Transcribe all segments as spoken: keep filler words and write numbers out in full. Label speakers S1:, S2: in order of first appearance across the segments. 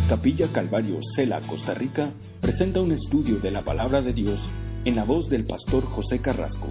S1: Capilla Calvario, Cela, Costa Rica, presenta un estudio de la Palabra de Dios en la voz del pastor José Carrasco.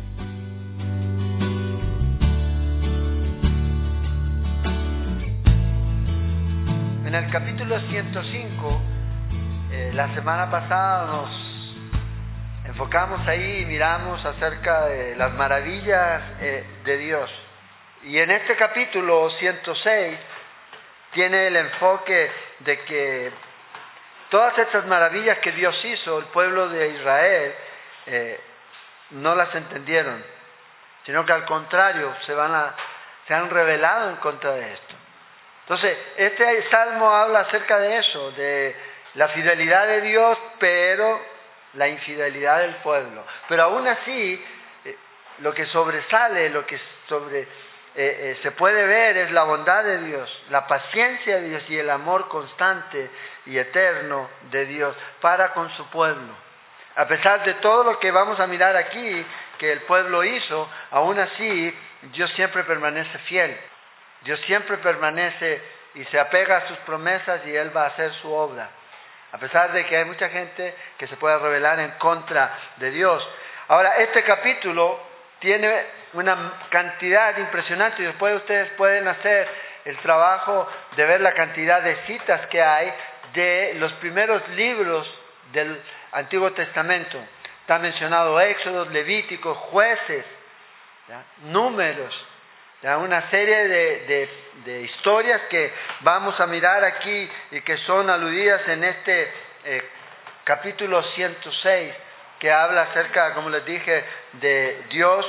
S2: En el capítulo ciento cinco, eh, la semana pasada nos enfocamos ahí y miramos acerca de las maravillas eh, de Dios. Y en este capítulo ciento seis tiene el enfoque de que todas estas maravillas que Dios hizo, el pueblo de Israel eh, no las entendieron, sino que al contrario se, van a, se han rebelado en contra de esto. Entonces, este salmo habla acerca de eso, de la fidelidad de Dios, pero la infidelidad del pueblo. Pero aún así, eh, lo que sobresale, lo que sobre Eh, eh, se puede ver es la bondad de Dios, la paciencia de Dios y el amor constante y eterno de Dios para con su pueblo. A pesar de todo lo que vamos a mirar aquí, que el pueblo hizo, aún así Dios siempre permanece fiel. Dios siempre permanece y se apega a sus promesas y Él va a hacer su obra. A pesar de que hay mucha gente que se puede rebelar en contra de Dios. Ahora, este capítulo tiene una cantidad impresionante y después ustedes pueden hacer el trabajo de ver la cantidad de citas que hay de los primeros libros del Antiguo Testamento. Está mencionado Éxodo, Levítico, Jueces, ¿ya? Números, ¿ya? Una serie de, de, de historias que vamos a mirar aquí y que son aludidas en este eh, capítulo ciento seis, que habla acerca, como les dije, de Dios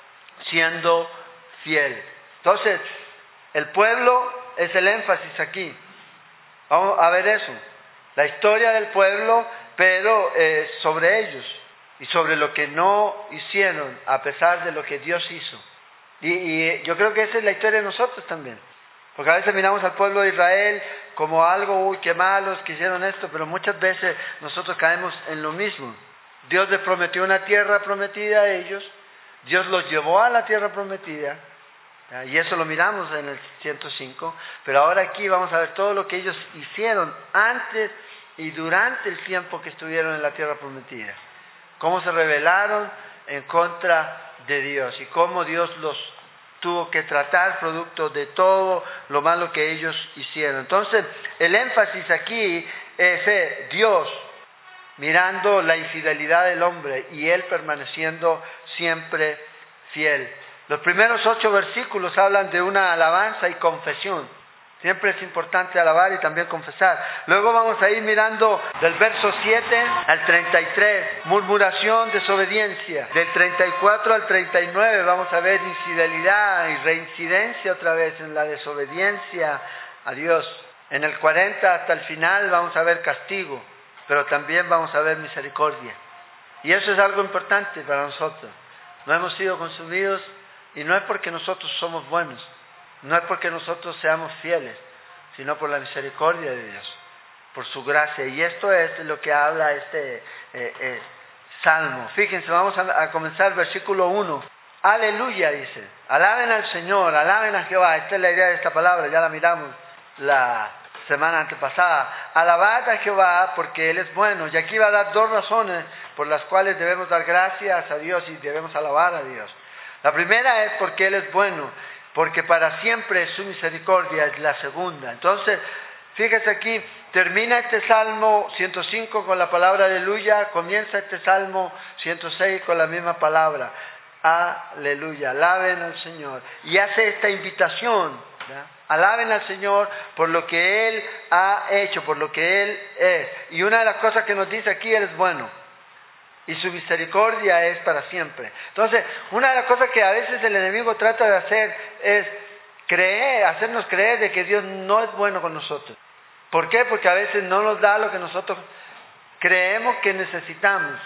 S2: siendo fiel. Entonces, el pueblo es el énfasis aquí. Vamos a ver eso. La historia del pueblo, pero eh, sobre ellos y sobre lo que no hicieron a pesar de lo que Dios hizo. Y, y yo creo que esa es la historia de nosotros también. Porque a veces miramos al pueblo de Israel como algo, uy, qué malos que hicieron esto, pero muchas veces nosotros caemos en lo mismo. Dios les prometió una tierra prometida a ellos. Dios los llevó a la tierra prometida, ¿ya? Y eso lo miramos en el ciento cinco, pero ahora aquí vamos a ver todo lo que ellos hicieron antes y durante el tiempo que estuvieron en la tierra prometida. Cómo se rebelaron en contra de Dios y cómo Dios los tuvo que tratar producto de todo lo malo que ellos hicieron. Entonces, el énfasis aquí es eh, Dios mirando la infidelidad del hombre y él permaneciendo siempre fiel. Los primeros ocho versículos hablan de una alabanza y confesión. Siempre es importante alabar y también confesar. Luego vamos a ir mirando del verso siete al treinta y tres, murmuración, desobediencia. Del treinta y cuatro al treinta y nueve vamos a ver infidelidad y reincidencia otra vez en la desobediencia a Dios. En el cuarenta hasta el final vamos a ver castigo, pero también vamos a ver misericordia. Y eso es algo importante para nosotros. No hemos sido consumidos y no es porque nosotros somos buenos, no es porque nosotros seamos fieles, sino por la misericordia de Dios, por su gracia. Y esto es lo que habla este eh, eh, salmo. Fíjense, vamos a, a comenzar versículo uno. Aleluya, dice. Alaben al Señor, alaben a Jehová. Esta es la idea de esta palabra, ya la miramos la semana antepasada. Alabad a Jehová porque Él es bueno. Y aquí va a dar dos razones por las cuales debemos dar gracias a Dios y debemos alabar a Dios. La primera es porque Él es bueno, porque para siempre su misericordia es la segunda. Entonces, fíjese aquí, termina este Salmo ciento cinco con la palabra aleluya, comienza este Salmo ciento seis con la misma palabra. Aleluya, alaben al Señor. Y hace esta invitación, ¿ya? Alaben al Señor por lo que Él ha hecho, por lo que Él es. Y una de las cosas que nos dice aquí, Él es bueno. Y su misericordia es para siempre. Entonces, una de las cosas que a veces el enemigo trata de hacer es creer, hacernos creer de que Dios no es bueno con nosotros. ¿Por qué? Porque a veces no nos da lo que nosotros creemos que necesitamos.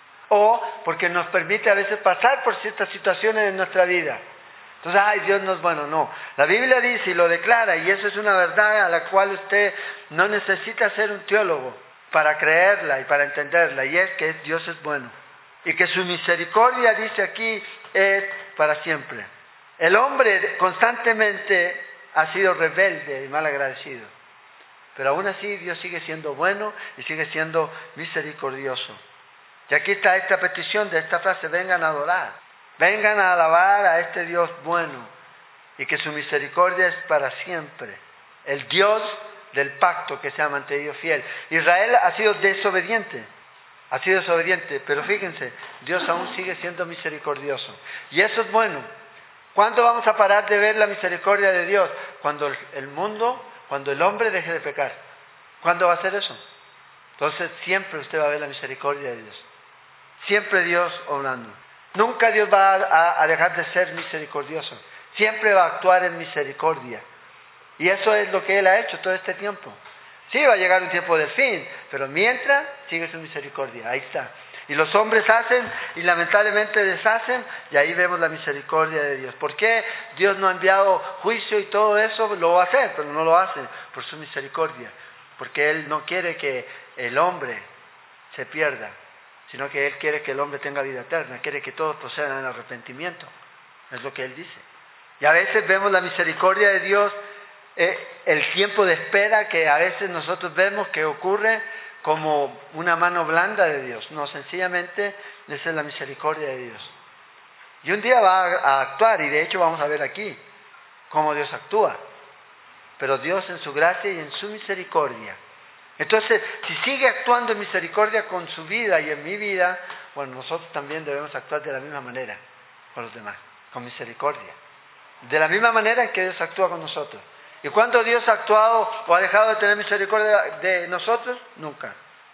S2: O porque nos permite a veces pasar por ciertas situaciones en nuestra vida. Entonces, ay, Dios no es bueno. No, la Biblia dice y lo declara, y eso es una verdad a la cual usted no necesita ser un teólogo para creerla y para entenderla, y es que Dios es bueno. Y que su misericordia, dice aquí, es para siempre. El hombre constantemente ha sido rebelde y malagradecido. pero aún así Dios sigue siendo bueno y sigue siendo misericordioso. Y aquí está esta petición de esta frase: vengan a adorar, vengan a alabar a este Dios bueno y que su misericordia es para siempre. El Dios del pacto que se ha mantenido fiel. Israel ha sido desobediente, ha sido desobediente, pero fíjense, Dios aún sigue siendo misericordioso. Y eso es bueno. ¿Cuándo vamos a parar de ver la misericordia de Dios? Cuando el mundo, cuando el hombre deje de pecar. ¿Cuándo va a hacer eso? Entonces siempre usted va a ver la misericordia de Dios. Siempre Dios obrando. Nunca Dios va a, a dejar de ser misericordioso. Siempre va a actuar en misericordia. Y eso es lo que Él ha hecho todo este tiempo. Sí, va a llegar un tiempo del fin, pero mientras sigue su misericordia. Ahí está. Y los hombres hacen y lamentablemente deshacen, y ahí vemos la misericordia de Dios. ¿Por qué Dios no ha enviado juicio y todo eso? Lo va a hacer, pero no lo hace por su misericordia. Porque Él no quiere que el hombre se pierda, sino que Él quiere que el hombre tenga vida eterna, quiere que todos procedan en arrepentimiento. Es lo que Él dice. Y a veces vemos la misericordia de Dios, eh, el tiempo de espera que a veces nosotros vemos que ocurre como una mano blanda de Dios. No, sencillamente esa es la misericordia de Dios. Y un día va a actuar, y de hecho vamos a ver aquí cómo Dios actúa. Pero Dios en su gracia y en su misericordia. Entonces, si sigue actuando en misericordia con su vida y en mi vida, bueno, nosotros también debemos actuar de la misma manera con los demás, con misericordia. De la misma manera en que Dios actúa con nosotros. ¿Y cuándo Dios ha actuado o ha dejado de tener misericordia de nosotros? Nunca.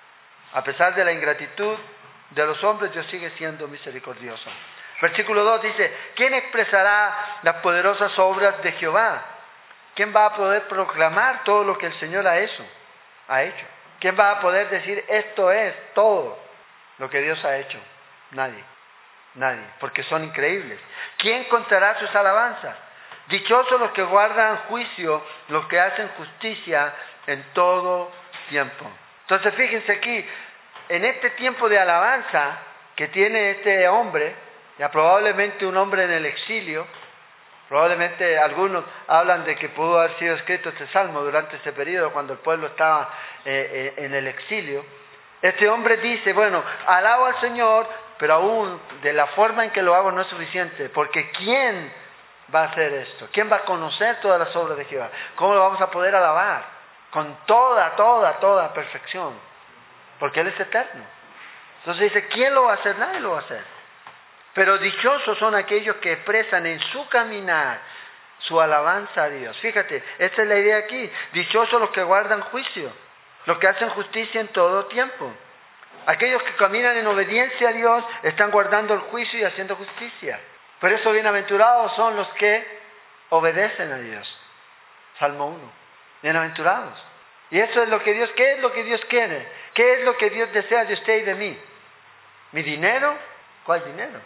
S2: A pesar de la ingratitud de los hombres, Dios sigue siendo misericordioso. Versículo dos dice: ¿quién expresará las poderosas obras de Jehová? ¿Quién va a poder proclamar todo lo que el Señor ha hecho? ha hecho? ¿Quién va a poder decir esto es todo lo que Dios ha hecho? Nadie. Nadie, porque son increíbles. ¿Quién contará sus alabanzas? Dichosos los que guardan juicio, los que hacen justicia en todo tiempo. Entonces fíjense aquí, en este tiempo de alabanza que tiene este hombre, ya probablemente un hombre en el exilio, probablemente algunos hablan de que pudo haber sido escrito este salmo durante ese periodo cuando el pueblo estaba eh, eh, en el exilio. Este hombre dice, bueno, alabo al Señor, pero aún de la forma en que lo hago no es suficiente, porque ¿quién va a hacer esto? ¿Quién va a conocer todas las obras de Jehová? ¿Cómo lo vamos a poder alabar? Con toda, toda, toda perfección, porque Él es eterno. Entonces dice, ¿quién lo va a hacer? Nadie lo va a hacer. Pero dichosos son aquellos que expresan en su caminar su alabanza a Dios. Fíjate, esta es la idea aquí. Dichosos los que guardan juicio, los que hacen justicia en todo tiempo. Aquellos que caminan en obediencia a Dios están guardando el juicio y haciendo justicia. Por eso bienaventurados son los que obedecen a Dios. Salmo uno. Bienaventurados. Y eso es lo que Dios, ¿qué es lo que Dios quiere? ¿Qué es lo que Dios desea de usted y de mí? ¿Mi dinero? ¿Cuál dinero?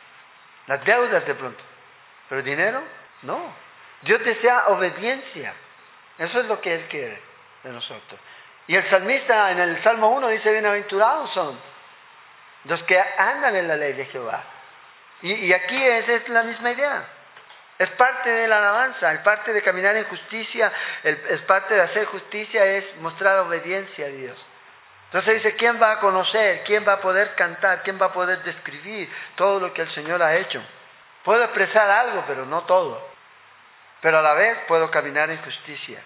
S2: Las deudas de pronto. ¿Pero dinero? No. Dios desea obediencia. Eso es lo que Él quiere de nosotros. Y el salmista en el Salmo uno dice, bienaventurados son los que andan en la ley de Jehová. Y, y aquí es, es la misma idea. Es parte de la alabanza, es parte de caminar en justicia, es parte de hacer justicia, es mostrar obediencia a Dios. Entonces dice, ¿quién va a conocer? ¿Quién va a poder cantar? ¿Quién va a poder describir todo lo que el Señor ha hecho? Puedo expresar algo, pero no todo. Pero a la vez puedo caminar en justicia,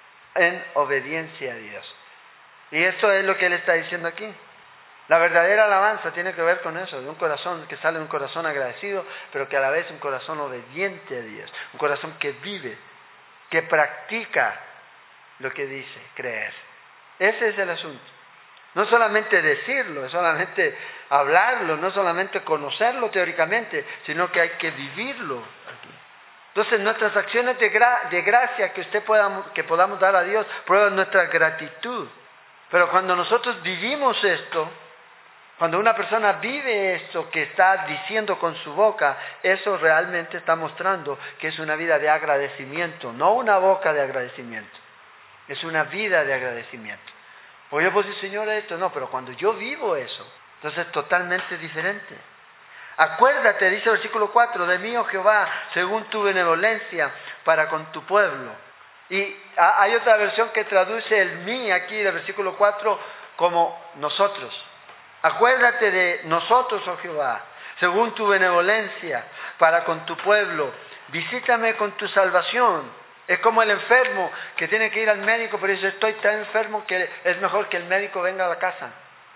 S2: en obediencia a Dios. Y eso es lo que Él está diciendo aquí. La verdadera alabanza tiene que ver con eso, de un corazón que sale de un corazón agradecido, pero que a la vez es un corazón obediente a Dios. Un corazón que vive, que practica lo que dice, creer. Ese es el asunto. No solamente decirlo, no solamente hablarlo, no solamente conocerlo teóricamente, sino que hay que vivirlo aquí. Entonces nuestras acciones de, gra- de gracia que usted pueda, que podamos dar a Dios, prueban nuestra gratitud. Pero cuando nosotros vivimos esto, cuando una persona vive esto que está diciendo con su boca, eso realmente está mostrando que es una vida de agradecimiento, no una boca de agradecimiento, es una vida de agradecimiento. O yo puedo decir, Señor, esto no, pero cuando yo vivo eso, entonces es totalmente diferente. Acuérdate, dice el versículo cuatro, de mí, oh Jehová, según tu benevolencia para con tu pueblo. Y hay otra versión que traduce el mí aquí del versículo cuatro como nosotros. Acuérdate de nosotros, oh Jehová, según tu benevolencia para con tu pueblo. Visítame con tu salvación. Es como el enfermo que tiene que ir al médico, pero dice, estoy tan enfermo que es mejor que el médico venga a la casa.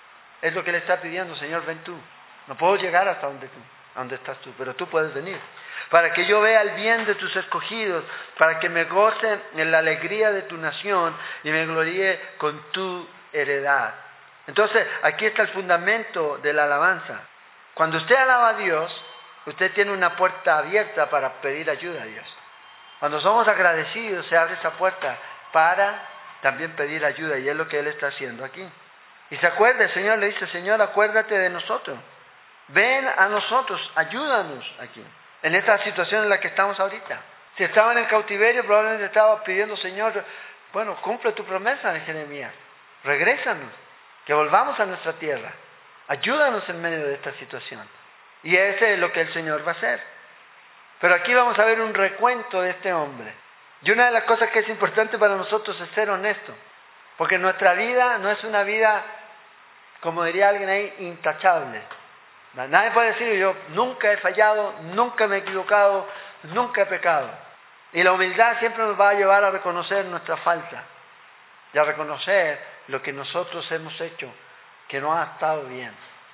S2: Es lo que le está pidiendo, Señor, ven tú. No puedo llegar hasta donde tú, a donde estás tú, pero tú puedes venir. Para que yo vea el bien de tus escogidos, para que me goce en la alegría de tu nación y me gloríe con tu heredad. Entonces, aquí está el fundamento de la alabanza. Cuando usted alaba a Dios, usted tiene una puerta abierta para pedir ayuda a Dios. Cuando somos agradecidos, se abre esa puerta para también pedir ayuda, y es lo que Él está haciendo aquí. Y se acuerda, el Señor le dice, Señor, acuérdate de nosotros. Ven a nosotros, ayúdanos aquí, en esta situación en la que estamos ahorita. Si estaban en cautiverio, probablemente estaba pidiendo, Señor, bueno, cumple tu promesa de Jeremías. Regrésanos, que volvamos a nuestra tierra. Ayúdanos en medio de esta situación. Y ese es lo que el Señor va a hacer. Pero aquí vamos a ver un recuento de este hombre. Y una de las cosas que es importante para nosotros es ser honestos. Porque nuestra vida no es una vida, como diría alguien ahí, intachable. Nadie puede decir, yo nunca he fallado, nunca me he equivocado, nunca he pecado. Y la humildad siempre nos va a llevar a reconocer nuestra falta. Y a reconocer lo que nosotros hemos hecho, que no ha estado bien.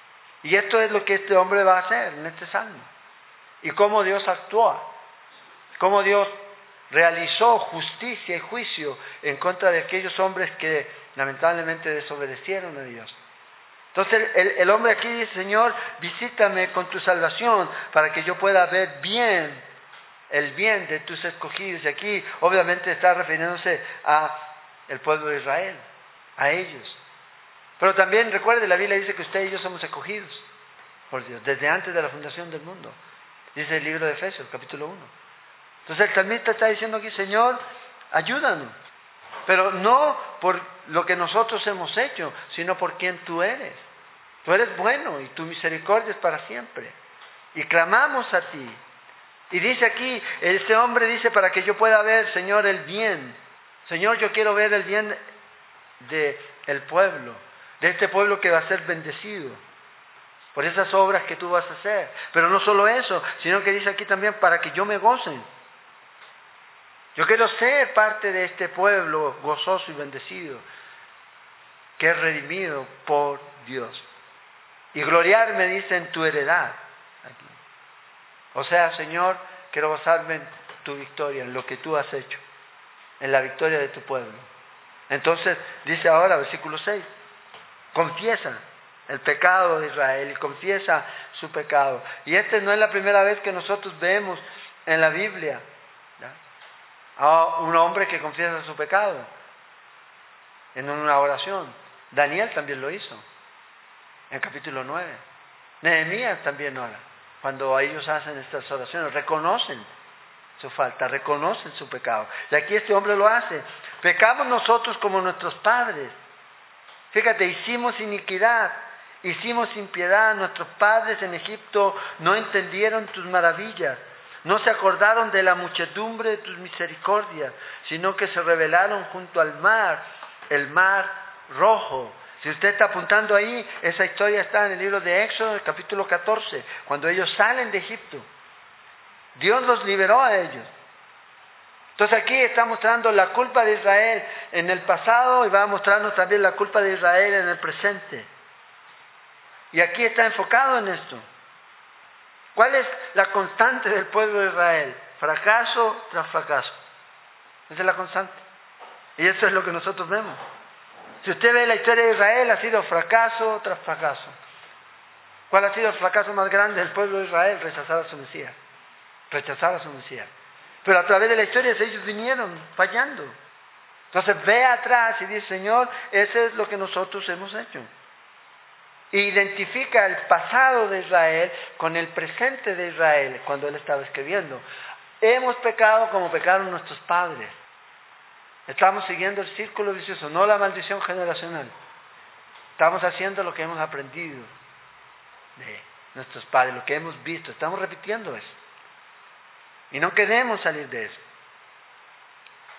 S2: Y esto es lo que este hombre va a hacer en este salmo. Y cómo Dios actúa, cómo Dios realizó justicia y juicio en contra de aquellos hombres que lamentablemente desobedecieron a Dios. Entonces el, el hombre aquí dice, Señor, visítame con tu salvación para que yo pueda ver bien, el bien de tus escogidos. Y aquí obviamente está refiriéndose a el pueblo de Israel, a ellos. Pero también recuerde, la Biblia dice que usted y yo somos escogidos por Dios, desde antes de la fundación del mundo. Dice el libro de Efesios, capítulo uno. Entonces el salmista está diciendo aquí, Señor, ayúdanos. Pero no por lo que nosotros hemos hecho, sino por quien tú eres. Tú eres bueno y tu misericordia es para siempre. Y clamamos a ti. Y dice aquí, este hombre dice, para que yo pueda ver, Señor, el bien. Señor, yo quiero ver el bien del pueblo, de este pueblo que va a ser bendecido por esas obras que tú vas a hacer. Pero no solo eso, sino que dice aquí también para que yo me goce. Yo quiero ser parte de este pueblo gozoso y bendecido, que es redimido por Dios. Y gloriarme, dice, en tu heredad. Aquí. O sea, Señor, quiero gozarme en tu victoria, en lo que tú has hecho, en la victoria de tu pueblo. Entonces, dice ahora, versículo seis, confiesa el pecado de Israel y confiesa su pecado. Y esta no es la primera vez que nosotros vemos en la Biblia, ¿ya?, a un hombre que confiesa su pecado en una oración. Daniel también lo hizo en el capítulo nueve. Nehemías también ora. Cuando ellos hacen estas oraciones, reconocen su falta, reconocen su pecado. Y aquí este hombre lo hace. Pecamos nosotros como nuestros padres. Fíjate, hicimos iniquidad, hicimos impiedad. Nuestros padres en Egipto no entendieron tus maravillas. No se acordaron de la muchedumbre de tus misericordias, sino que se rebelaron junto al mar, el mar rojo. Si usted está apuntando ahí, esa historia está en el libro de Éxodo, capítulo catorce, cuando ellos salen de Egipto. Dios los liberó a ellos. Entonces aquí está mostrando la culpa de Israel en el pasado y va a mostrarnos también la culpa de Israel en el presente. Y aquí está enfocado en esto. ¿Cuál es la constante del pueblo de Israel? Fracaso tras fracaso. Esa es la constante. Y eso es lo que nosotros vemos. Si usted ve la historia de Israel, ha sido fracaso tras fracaso. ¿Cuál ha sido el fracaso más grande del pueblo de Israel? Rechazar a su Mesías. Rechazar a su Mesías. Pero a través de la historia ellos vinieron fallando. Entonces ve atrás y dice, Señor, eso es lo que nosotros hemos hecho. Identifica el pasado de Israel con el presente de Israel cuando él estaba escribiendo. Hemos pecado como pecaron nuestros padres. Estamos siguiendo el círculo vicioso, no la maldición generacional. Estamos haciendo lo que hemos aprendido de nuestros padres, lo que hemos visto. Estamos repitiendo eso. Y no queremos salir de eso.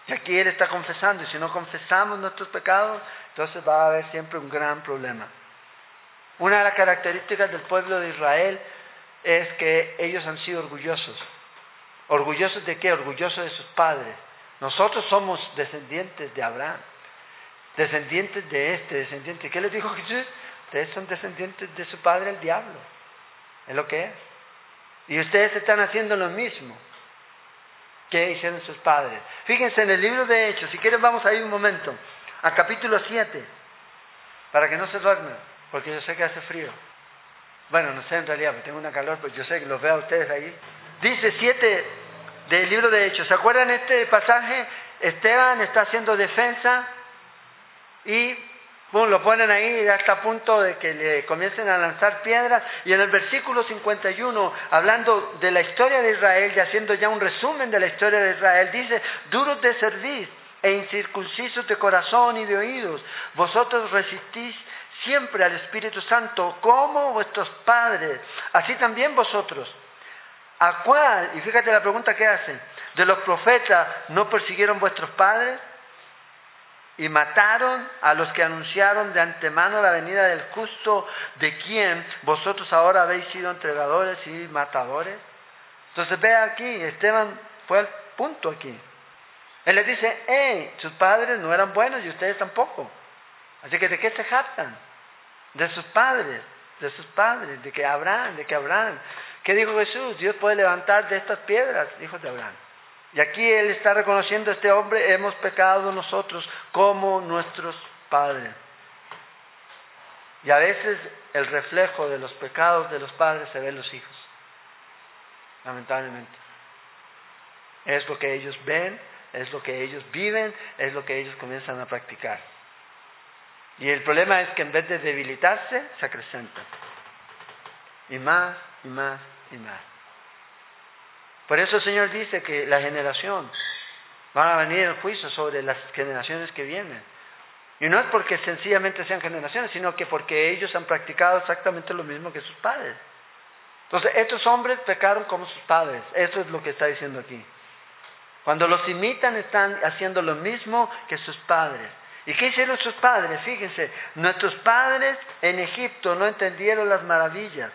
S2: Y aquí Él está confesando, y si no confesamos nuestros pecados, entonces va a haber siempre un gran problema. Una de las características del pueblo de Israel es que ellos han sido orgullosos. ¿Orgullosos de qué? Orgullosos de sus padres. Nosotros somos descendientes de Abraham, descendientes de este, descendientes. ¿Qué les dijo Jesús? Ustedes son descendientes de su padre el diablo. Es lo que es. Y ustedes están haciendo lo mismo que hicieron sus padres. Fíjense en el libro de Hechos, si quieren vamos ahí un momento, al capítulo siete, para que no se duerman, porque yo sé que hace frío. Bueno, no sé en realidad, porque tengo una calor, pero yo sé que los veo a ustedes ahí. Dice siete del libro de Hechos. ¿Se acuerdan este pasaje? Esteban está haciendo defensa y bueno, lo ponen ahí y ya está a punto de que le comiencen a lanzar piedras. Y en el versículo cincuenta y uno, hablando de la historia de Israel y haciendo ya un resumen de la historia de Israel, dice: duros de cerviz e incircuncisos de corazón y de oídos, vosotros resistís siempre al Espíritu Santo como vuestros padres, así también vosotros. ¿A cuál? Y fíjate la pregunta que hacen. ¿De los profetas no persiguieron vuestros padres? Y mataron a los que anunciaron de antemano la venida del justo, de quien vosotros ahora habéis sido entregadores y matadores. Entonces ve aquí, Esteban fue al punto aquí. Él les dice: hey, sus padres no eran buenos y ustedes tampoco. Así que ¿de qué se jactan? De sus padres, de sus padres, de que Abraham, de que Abraham. ¿Qué dijo Jesús? Dios puede levantar de estas piedras, hijos de Abraham. Y aquí Él está reconociendo a este hombre: hemos pecado nosotros como nuestros padres. Y a veces el reflejo de los pecados de los padres se ve en los hijos, lamentablemente. Es lo que ellos ven, es lo que ellos viven, es lo que ellos comienzan a practicar. Y el problema es que en vez de debilitarse, se acrecentan. Y más, y más, y más. Por eso el Señor dice que la generación, van a venir el juicio sobre las generaciones que vienen. Y no es porque sencillamente sean generaciones, sino que porque ellos han practicado exactamente lo mismo que sus padres. Entonces, estos hombres pecaron como sus padres. Eso es lo que está diciendo aquí. Cuando los imitan, están haciendo lo mismo que sus padres. ¿Y qué hicieron sus padres? Fíjense, nuestros padres en Egipto no entendieron las maravillas.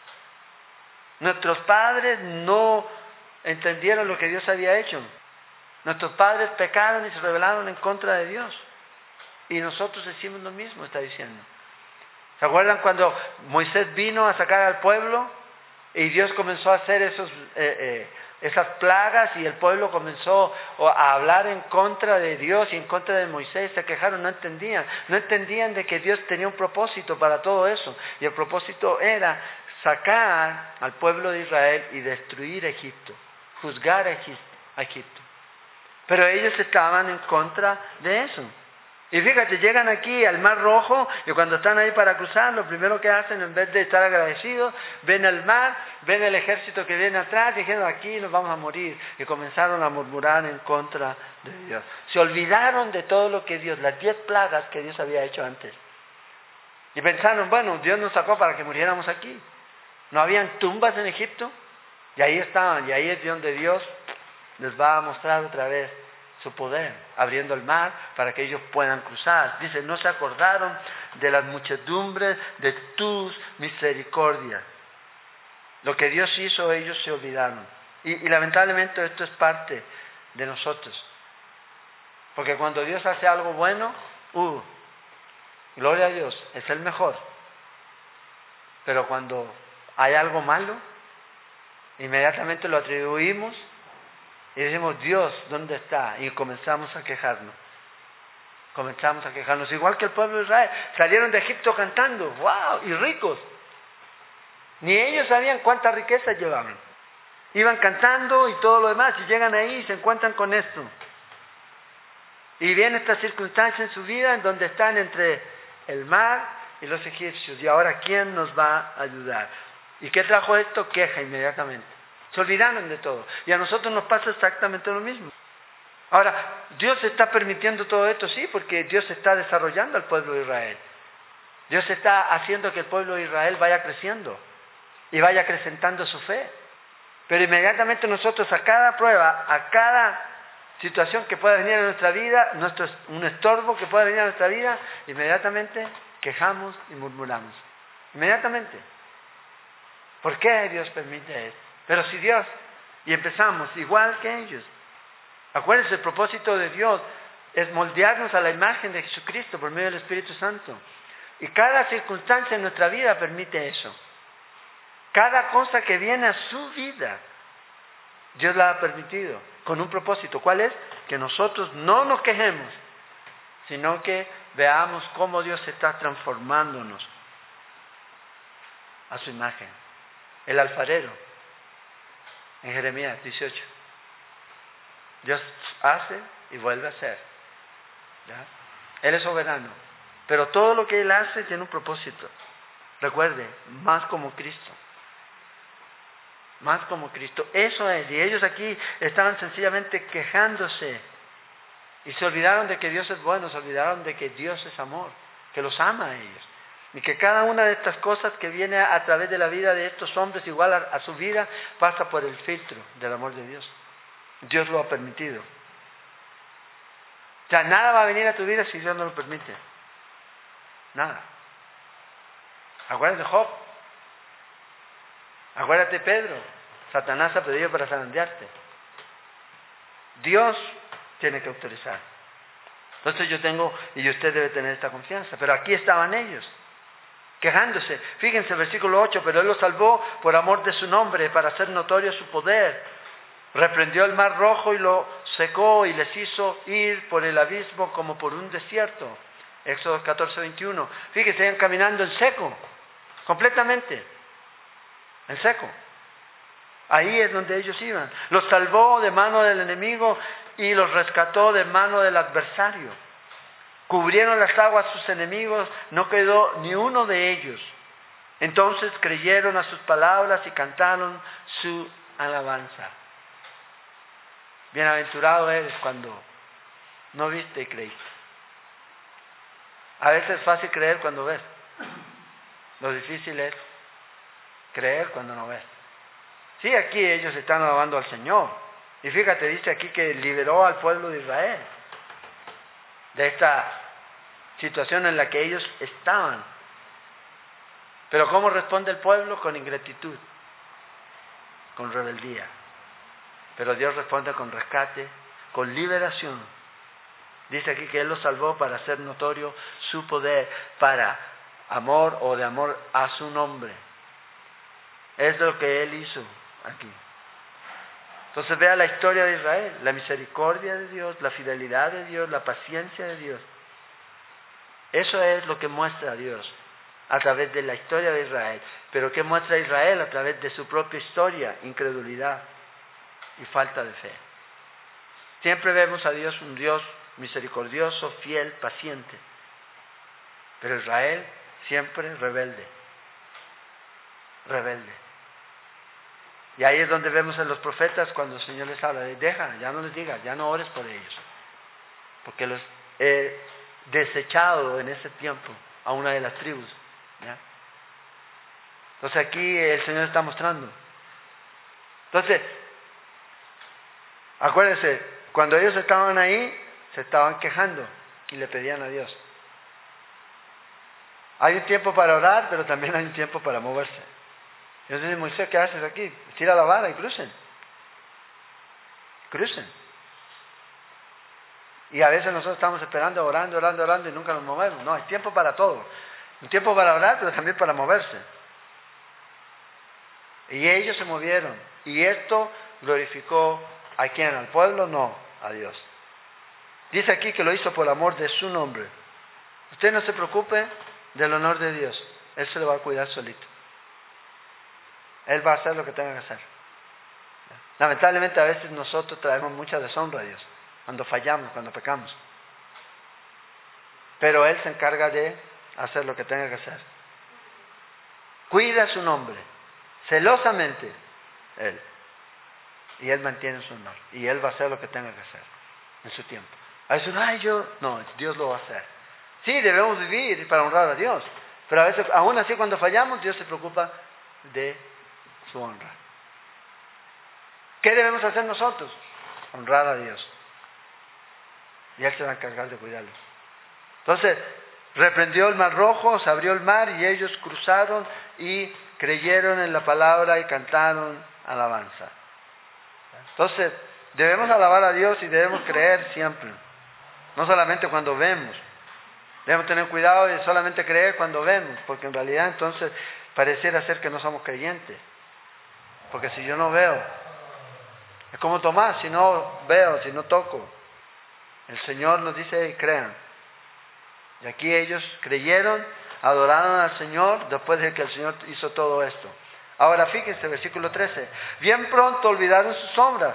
S2: Nuestros padres no entendieron lo que Dios había hecho. Nuestros padres pecaron y se rebelaron en contra de Dios. Y nosotros hicimos lo mismo, está diciendo. ¿Se acuerdan cuando Moisés vino a sacar al pueblo y Dios comenzó a hacer esos, eh, eh, esas plagas y el pueblo comenzó a hablar en contra de Dios y en contra de Moisés? Se quejaron, no entendían. No entendían de que Dios tenía un propósito para todo eso. Y el propósito era sacar al pueblo de Israel y destruir Egipto, juzgar a Egipto. Pero ellos estaban en contra de eso. Y fíjate, llegan aquí al Mar Rojo y cuando están ahí para cruzar, lo primero que hacen, en vez de estar agradecidos, ven el mar, ven el ejército que viene atrás y dijeron: aquí nos vamos a morir. Y comenzaron a murmurar en contra de Dios. Se olvidaron de todo lo que Dios, las diez plagas que Dios había hecho antes. Y pensaron: bueno, Dios nos sacó para que muriéramos aquí. ¿No habían tumbas en Egipto? Y ahí estaban, y ahí es donde Dios les va a mostrar otra vez su poder, abriendo el mar para que ellos puedan cruzar. Dice: no se acordaron de las muchedumbres de tus misericordias. Lo que Dios hizo, ellos se olvidaron. Y, y lamentablemente esto es parte de nosotros. Porque cuando Dios hace algo bueno, uh, gloria a Dios, es el mejor. Pero cuando hay algo malo, inmediatamente lo atribuimos y decimos: Dios, ¿dónde está? Y comenzamos a quejarnos. Comenzamos a quejarnos. Igual que el pueblo de Israel. Salieron de Egipto cantando, ¡wow! Y ricos. Ni ellos sabían cuántas riquezas llevaban. Iban cantando y todo lo demás. Y llegan ahí y se encuentran con esto. Y viene esta circunstancia en su vida en donde están entre el mar y los egipcios. Y ahora, ¿quién nos va a ayudar? ¿Y qué trajo esto? Queja inmediatamente. Se olvidaron de todo. Y a nosotros nos pasa exactamente lo mismo. Ahora, ¿Dios está permitiendo todo esto? Sí, porque Dios está desarrollando al pueblo de Israel. Dios está haciendo que el pueblo de Israel vaya creciendo y vaya acrecentando su fe. Pero inmediatamente nosotros a cada prueba, a cada situación que pueda venir a nuestra vida, nuestro, un estorbo que pueda venir a nuestra vida, inmediatamente quejamos y murmuramos. Inmediatamente. ¿Por qué Dios permite esto? Pero si Dios, y empezamos igual que ellos. Acuérdense, el propósito de Dios es moldearnos a la imagen de Jesucristo por medio del Espíritu Santo. Y cada circunstancia en nuestra vida permite eso. Cada cosa que viene a su vida, Dios la ha permitido con un propósito. ¿Cuál es? Que nosotros no nos quejemos, sino que veamos cómo Dios está transformándonos a su imagen. El alfarero, en Jeremías dieciocho. Dios hace y vuelve a hacer. ¿Ya? Él es soberano. Pero todo lo que Él hace tiene un propósito. Recuerde, más como Cristo. Más como Cristo. Eso es. Y ellos aquí estaban sencillamente quejándose. Y se olvidaron de que Dios es bueno. Se olvidaron de que Dios es amor. Que los ama a ellos. Y que cada una de estas cosas que viene a, a través de la vida de estos hombres, igual a, a su vida, pasa por el filtro del amor de Dios. Dios lo ha permitido. O sea, nada va a venir a tu vida si Dios no lo permite. Nada. Acuérdate de Job. Acuérdate de Pedro. Satanás ha pedido para zarandearte. Dios tiene que autorizar. Entonces yo tengo, y usted debe tener esta confianza. Pero aquí estaban ellos, quejándose. Fíjense, versículo ocho, pero Él los salvó por amor de su nombre, para hacer notorio su poder. Reprendió el mar rojo y lo secó y les hizo ir por el abismo como por un desierto. Éxodo catorce, veintiuno. Fíjense, iban caminando en seco, completamente, en seco. Ahí es donde ellos iban. Los salvó de mano del enemigo y los rescató de mano del adversario. Cubrieron las aguas sus enemigos, no quedó ni uno de ellos. Entonces creyeron a sus palabras y cantaron su alabanza. Bienaventurado eres cuando no viste y creíste. A veces es fácil creer cuando ves. Lo difícil es creer cuando no ves. Sí, aquí ellos están alabando al Señor. Y fíjate, dice aquí que liberó al pueblo de Israel de esta situación en la que ellos estaban. Pero ¿cómo responde el pueblo? Con ingratitud, con rebeldía. Pero Dios responde con rescate, con liberación. Dice aquí que Él los salvó para hacer notorio su poder, para amor o de amor a su nombre. Es lo que Él hizo aquí. Entonces vea la historia de Israel, la misericordia de Dios, la fidelidad de Dios, la paciencia de Dios. Eso es lo que muestra a Dios a través de la historia de Israel. Pero ¿qué muestra Israel a través de su propia historia? Incredulidad y falta de fe. Siempre vemos a Dios un Dios misericordioso, fiel, paciente. Pero Israel siempre rebelde. Rebelde. Y ahí es donde vemos en los profetas cuando el Señor les habla, de, deja, ya no les digas, ya no ores por ellos. Porque los he desechado en ese tiempo a una de las tribus. ¿Ya? Entonces aquí el Señor está mostrando. Entonces, acuérdense, cuando ellos estaban ahí, se estaban quejando y le pedían a Dios. Hay un tiempo para orar, pero también hay un tiempo para moverse. Dios dice, Moisés, ¿qué haces aquí? Tira la vara y crucen. Crucen. Y a veces nosotros estamos esperando, orando, orando, orando y nunca nos movemos. No, hay tiempo para todo. Un tiempo para orar, pero también para moverse. Y ellos se movieron. Y esto glorificó ¿a quién? ¿Al pueblo? No, a Dios. Dice aquí que lo hizo por amor de su nombre. Usted no se preocupe del honor de Dios. Él se lo va a cuidar solito. Él va a hacer lo que tenga que hacer. Lamentablemente a veces nosotros traemos mucha deshonra a Dios. Cuando fallamos, cuando pecamos. Pero Él se encarga de hacer lo que tenga que hacer. Cuida su nombre. Celosamente. Él. Y Él mantiene su honor. Y Él va a hacer lo que tenga que hacer. En su tiempo. A veces, ay, yo... No, Dios lo va a hacer. Sí, debemos vivir para honrar a Dios. Pero a veces, aún así, cuando fallamos, Dios se preocupa de su honra. ¿Qué debemos hacer nosotros? Honrar a Dios. y Él se va a encargar de cuidarlos. Entonces, reprendió el mar rojo, se abrió el mar y ellos cruzaron y creyeron en la palabra y cantaron alabanza. Entonces, debemos alabar a Dios y debemos creer siempre, no solamente cuando vemos. Debemos tener cuidado de solamente creer cuando vemos, porque en realidad entonces pareciera ser que no somos creyentes. Porque si yo no veo, es como Tomás, si no veo, si no toco, el Señor nos dice, crean. Y aquí ellos creyeron, adoraron al Señor después de que el Señor hizo todo esto. Ahora fíjense, versículo trece. Bien pronto olvidaron sus sombras,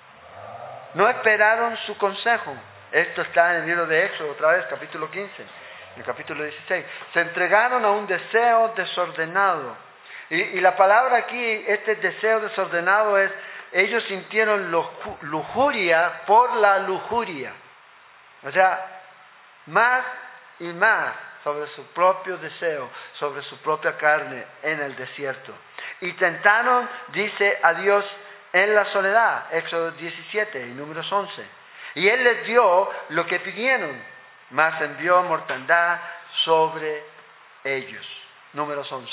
S2: no esperaron su consejo. Esto está en el libro de Éxodo, otra vez, capítulo quince, en el capítulo dieciséis. Se entregaron a un deseo desordenado. Y, y la palabra aquí, este deseo desordenado es, ellos sintieron lujuria por la lujuria. O sea, más y más sobre su propio deseo, sobre su propia carne en el desierto. Y tentaron, dice, a Dios en la soledad, Éxodo diecisiete y números once. Y Él les dio lo que pidieron, mas envió mortandad sobre ellos, números once.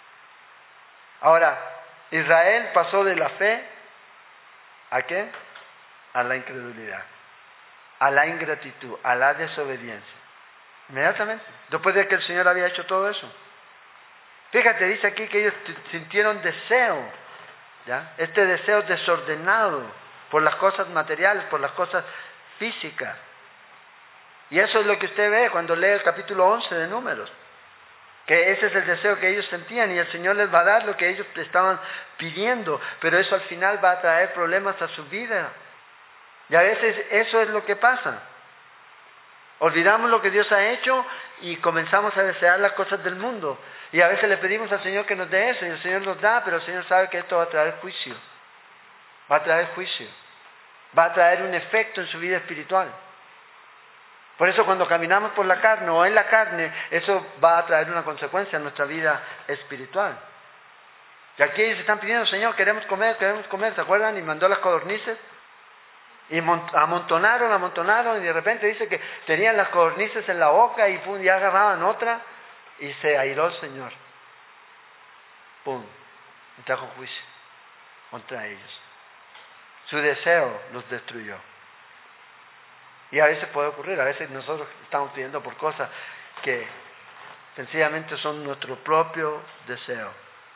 S2: Ahora, Israel pasó de la fe, ¿a qué? A la incredulidad, a la ingratitud, a la desobediencia. Inmediatamente, después de que el Señor había hecho todo eso. Fíjate, dice aquí que ellos sintieron deseo, ¿ya? Este deseo desordenado por las cosas materiales, por las cosas físicas. Y eso es lo que usted ve cuando lee el capítulo once de Números. Que ese es el deseo que ellos sentían y el Señor les va a dar lo que ellos estaban pidiendo. Pero eso al final va a traer problemas a su vida. Y a veces eso es lo que pasa. Olvidamos lo que Dios ha hecho y comenzamos a desear las cosas del mundo. Y a veces le pedimos al Señor que nos dé eso y el Señor nos da, pero el Señor sabe que esto va a traer juicio. Va a traer juicio. Va a traer un efecto en su vida espiritual. Por eso cuando caminamos por la carne o en la carne, eso va a traer una consecuencia en nuestra vida espiritual. Y aquí ellos están pidiendo, Señor, queremos comer, queremos comer, ¿se acuerdan? Y mandó las codornices. Y amontonaron, amontonaron, y de repente dice que tenían las codornices en la boca y pum, ya agarraban otra, y se airó el Señor. Pum, y trajo juicio contra ellos. Su deseo los destruyó. Y a veces puede ocurrir, a veces nosotros estamos pidiendo por cosas que sencillamente son nuestro propio deseo.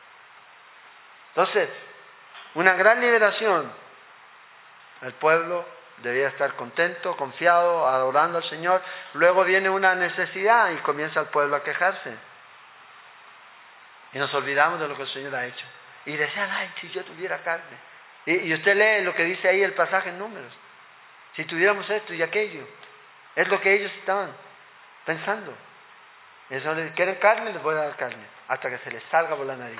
S2: Entonces, una gran liberación. El pueblo debía estar contento, confiado, adorando al Señor. Luego viene una necesidad y comienza el pueblo a quejarse. Y nos olvidamos de lo que el Señor ha hecho. Y decían, ay, si yo tuviera carne. Y, y usted lee lo que dice ahí el pasaje en Números. Si tuviéramos esto y aquello. Es lo que ellos estaban pensando. Eso, ¿quieren carne? Les voy a dar carne. Hasta que se les salga por la nariz.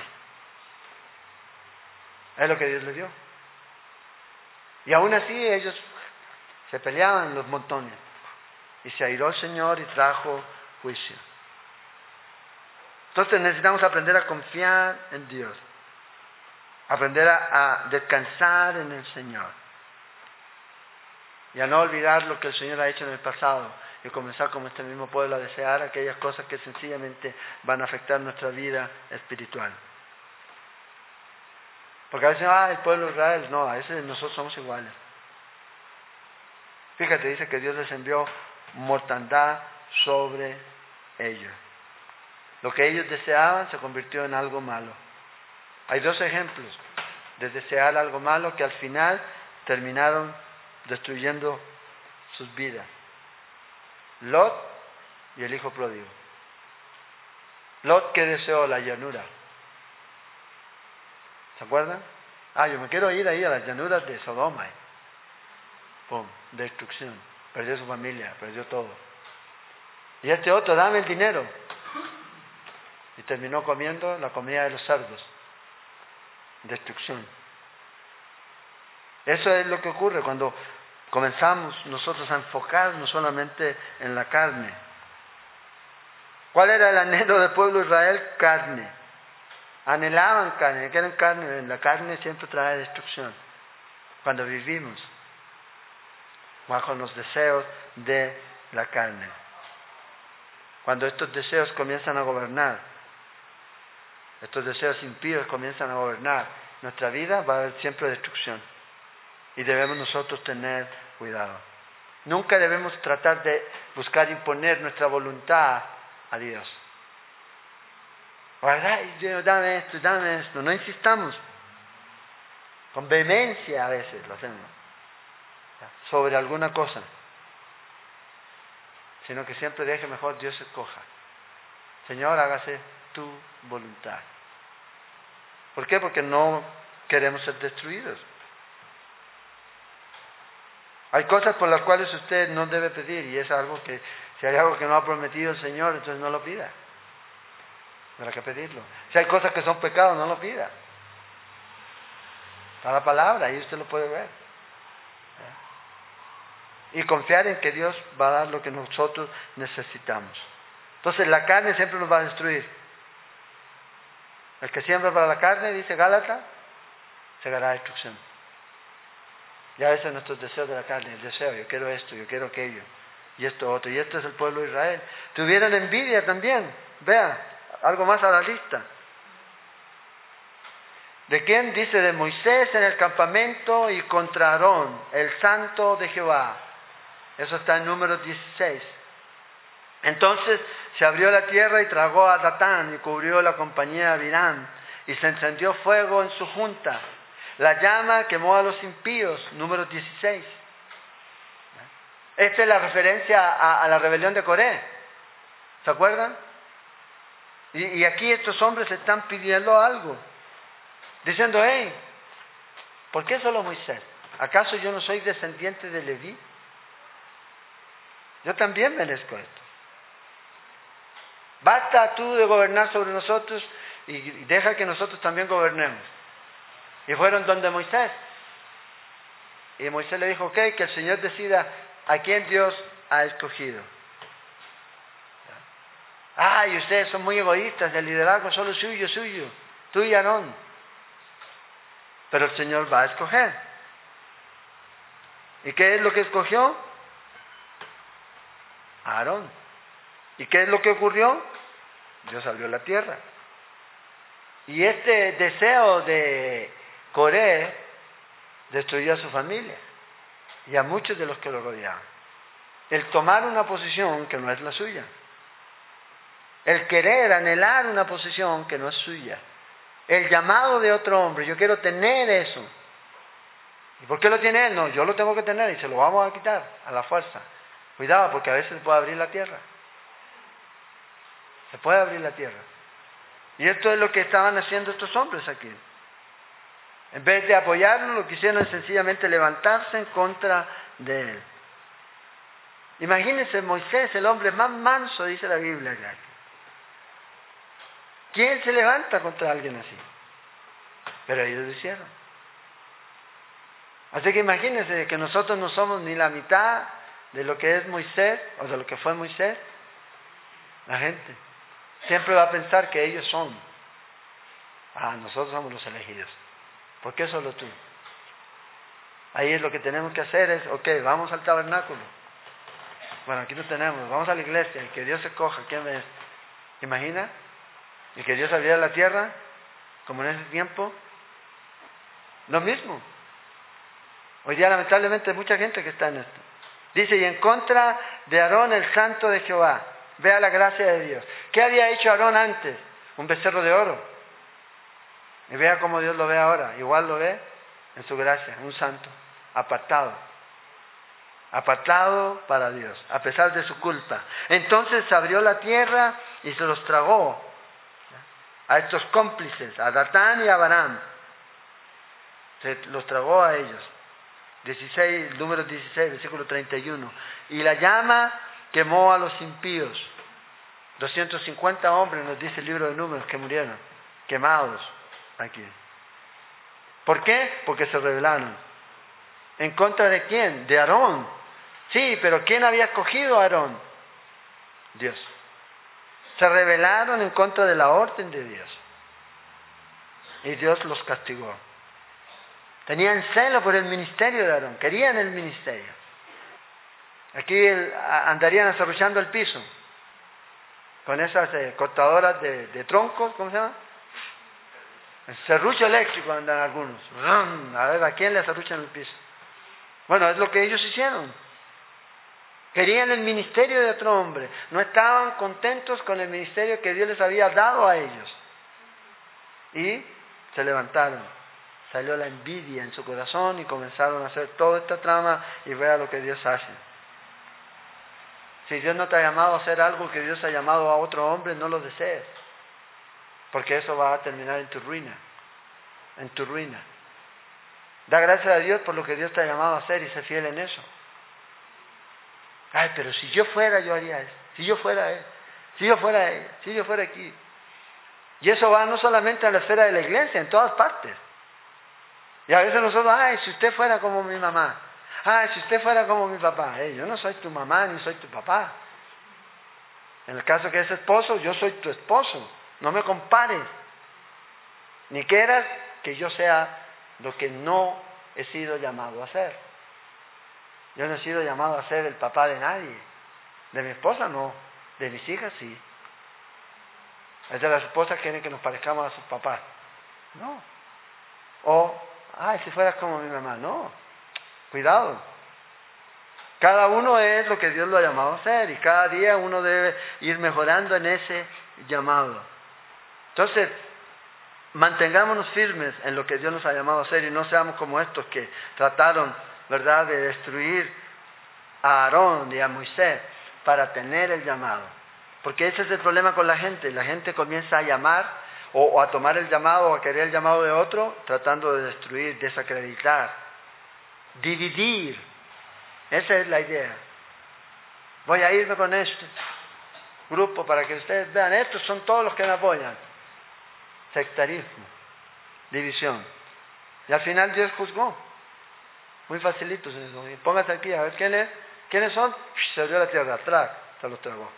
S2: Es lo que Dios les dio. Y aún así ellos se peleaban los montones. Y se airó el Señor y trajo juicio. Entonces necesitamos aprender a confiar en Dios. Aprender a, a descansar en el Señor. Y a no olvidar lo que el Señor ha hecho en el pasado. Y comenzar como este mismo pueblo a desear aquellas cosas que sencillamente van a afectar nuestra vida espiritual. Porque a veces, ah, el pueblo de Israel, no, a veces nosotros somos iguales. Fíjate, dice que Dios les envió mortandad sobre ellos. Lo que ellos deseaban se convirtió en algo malo. Hay dos ejemplos de desear algo malo que al final terminaron destruyendo sus vidas. Lot y el hijo pródigo. Lot que deseó la llanura. ¿Se acuerdan? Ah, yo me quiero ir ahí a las llanuras de Sodoma. Pum, destrucción. Perdió su familia, perdió todo. Y este otro, dame el dinero. Y terminó comiendo la comida de los cerdos. Destrucción. Eso es lo que ocurre cuando comenzamos nosotros a enfocarnos solamente en la carne. ¿Cuál era el anhelo del pueblo de Israel? Carne. Anhelaban carne, quieren carne, la carne siempre trae destrucción cuando vivimos. bajo los deseos de la carne. Cuando estos deseos comienzan a gobernar, estos deseos impíos comienzan a gobernar nuestra vida, va a haber siempre destrucción. Y debemos nosotros tener cuidado. Nunca debemos tratar de buscar imponer nuestra voluntad a Dios. Ay, Dios, dame esto, dame esto. No insistamos. Con vehemencia a veces lo hacemos. Sobre alguna cosa. Sino que siempre deje mejor Dios escoja. Señor, hágase tu voluntad. ¿Por qué? Porque no queremos ser destruidos. Hay cosas por las cuales usted no debe pedir, y es algo que, si hay algo que no ha prometido el Señor, entonces no lo pida. Habrá que pedirlo. Si hay cosas que son pecados, no lo pida. Está la palabra, ahí usted lo puede ver. Y confiar en que Dios va a dar lo que nosotros necesitamos. Entonces la carne siempre nos va a destruir. El que siembra para la carne, dice Gálatas, segará destrucción. Y a veces nuestros deseos de la carne, el deseo, yo quiero esto, yo quiero aquello, y esto otro, y este es el pueblo de Israel. Tuvieron envidia también, vea, algo más a la lista. ¿De quién? Dice, de Moisés en el campamento y contra Aarón, el santo de Jehová. Eso está en Números dieciséis. Entonces se abrió la tierra y tragó a Datán y cubrió la compañía de Abiram, y se encendió fuego en su junta. La llama quemó a los impíos, Números dieciséis. Esta es la referencia a, a la rebelión de Coré. ¿Se acuerdan? Y, y aquí estos hombres están pidiendo algo. Diciendo, hey, ¿por qué solo Moisés? ¿Acaso yo no soy descendiente de Leví? Yo también merezco esto. Basta tú de gobernar sobre nosotros y deja que nosotros también gobernemos. Y fueron donde Moisés. Y Moisés le dijo, ok, que el Señor decida a quién Dios ha escogido. Ay, ustedes son muy egoístas, el liderazgo solo suyo, suyo, tú y Aarón. Pero el Señor va a escoger. ¿Y qué es lo que escogió? A Aarón. ¿Y qué es lo que ocurrió? Dios abrió la tierra. Y este deseo de Coré destruyó a su familia y a muchos de los que lo rodeaban. El tomar una posición que no es la suya. El querer, anhelar una posición que no es suya. El llamado de otro hombre, yo quiero tener eso. ¿Y por qué lo tiene él? No, yo lo tengo que tener y se lo vamos a quitar a la fuerza. Cuidado, porque a veces se puede abrir la tierra. Se puede abrir la tierra. Y esto es lo que estaban haciendo estos hombres aquí. En vez de apoyarlo, lo que hicieron es sencillamente levantarse en contra de él. Imagínense Moisés, el hombre más manso, dice la Biblia acá. ¿Quién se levanta contra alguien así? Pero ellos lo hicieron. Así que imagínense que nosotros no somos ni la mitad de lo que es Moisés o de lo que fue Moisés. La gente siempre va a pensar que ellos son. Ah, nosotros somos los elegidos. ¿Por qué solo tú? Ahí es lo que tenemos que hacer es, ok, vamos al tabernáculo. Bueno, aquí no tenemos, vamos a la iglesia y que Dios escoja. ¿Quién es? ¿Imagina? Y que Dios abriera la tierra, como en ese tiempo. Lo mismo. Hoy día lamentablemente hay mucha gente que está en esto. Dice, y en contra de Aarón el santo de Jehová. Vea la gracia de Dios. ¿Qué había hecho Aarón antes? Un becerro de oro. Y vea cómo Dios lo ve ahora. Igual lo ve en su gracia. Un santo. Apartado. Apartado para Dios. A pesar de su culpa. Entonces se abrió la tierra y se los tragó. A estos cómplices. A Datán y a Abiram. Se los tragó a ellos. dieciséis, número dieciséis, versículo treinta y uno. Y la llama quemó a los impíos. doscientos cincuenta hombres, nos dice el libro de Números, que murieron, quemados aquí. ¿Por qué? Porque se rebelaron. ¿En contra de quién? De Aarón. Sí, pero ¿quién había escogido a Aarón? Dios. Se rebelaron en contra de la orden de Dios. Y Dios los castigó. Tenían celo por el ministerio de Aarón, querían el ministerio. Aquí el, andarían aserruchando el piso con esas eh, cortadoras de, de troncos, ¿cómo se llama? El serrucho eléctrico andan algunos. A ver, ¿a quién le aserruchan el piso? Bueno, es lo que ellos hicieron. Querían el ministerio de otro hombre. No estaban contentos con el ministerio que Dios les había dado a ellos. Y se levantaron. Salió la envidia en su corazón y comenzaron a hacer toda esta trama y vea lo que Dios hace. Si Dios no te ha llamado a hacer algo que Dios ha llamado a otro hombre, no lo desees. Porque eso va a terminar en tu ruina. En tu ruina. Da gracias a Dios por lo que Dios te ha llamado a hacer y sé fiel en eso. Ay, pero si yo fuera, yo haría eso. Si yo fuera él. Si yo fuera él. Si yo fuera aquí. Y eso va no solamente a la esfera de la iglesia, en todas partes. Y a veces nosotros, ay, si usted fuera como mi mamá. Ay, si usted fuera como mi papá. Hey, yo no soy tu mamá ni soy tu papá. En el caso que es esposo, yo soy tu esposo. No me compares. Ni quieras que yo sea lo que no he sido llamado a ser. Yo no he sido llamado a ser el papá de nadie. De mi esposa no. De mis hijas sí. Es de las esposas que quieren que nos parezcamos a sus papás. No. O, ay, si fueras como mi mamá. No. Cuidado. Cada uno es lo que Dios lo ha llamado a hacer. Y cada día uno debe ir mejorando en ese llamado. Entonces, mantengámonos firmes en lo que Dios nos ha llamado a hacer y no seamos como estos que trataron, ¿verdad?, de destruir a Aarón y a Moisés para tener el llamado. Porque ese es el problema con la gente. La gente comienza a llamar o, o a tomar el llamado o a querer el llamado de otro, tratando de destruir, desacreditar, dividir. Esa es la idea. Voy a irme con este grupo para que ustedes vean. Estos son todos los que me apoyan. Sectarismo, división. Y al final Dios juzgó. Muy facilito. Y póngase aquí a ver quién es. ¿Quiénes son? Se abrió la tierra atrás, se los tragó.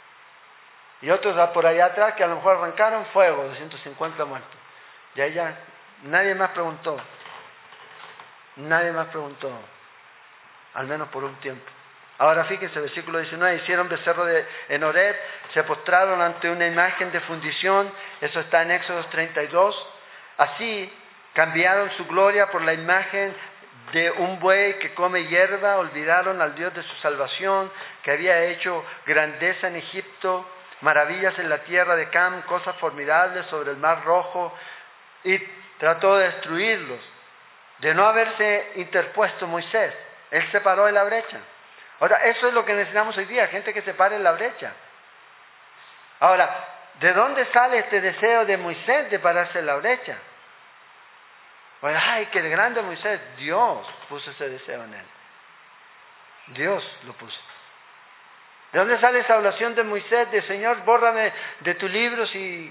S2: Y otros por allá atrás que a lo mejor arrancaron fuego, doscientos cincuenta muertos. Y ahí ya nadie más preguntó. Nadie más preguntó. Al menos por un tiempo. Ahora fíjense, versículo diecinueve, hicieron becerro de, en Horeb, se postraron ante una imagen de fundición, eso está en Éxodo treinta y dos. Así cambiaron su gloria por la imagen de un buey que come hierba, olvidaron al Dios de su salvación, que había hecho grandeza en Egipto, maravillas en la tierra de Cam, cosas formidables sobre el mar rojo, y trató de destruirlos. De no haberse interpuesto Moisés, él se paró en la brecha. Ahora, eso es lo que necesitamos hoy día, gente que se pare en la brecha. Ahora, ¿de dónde sale este deseo de Moisés de pararse en la brecha? Bueno, ay, qué grande Moisés. Dios puso ese deseo en él. Dios lo puso. ¿De dónde sale esa oración de Moisés de Señor, bórrame de tu libro si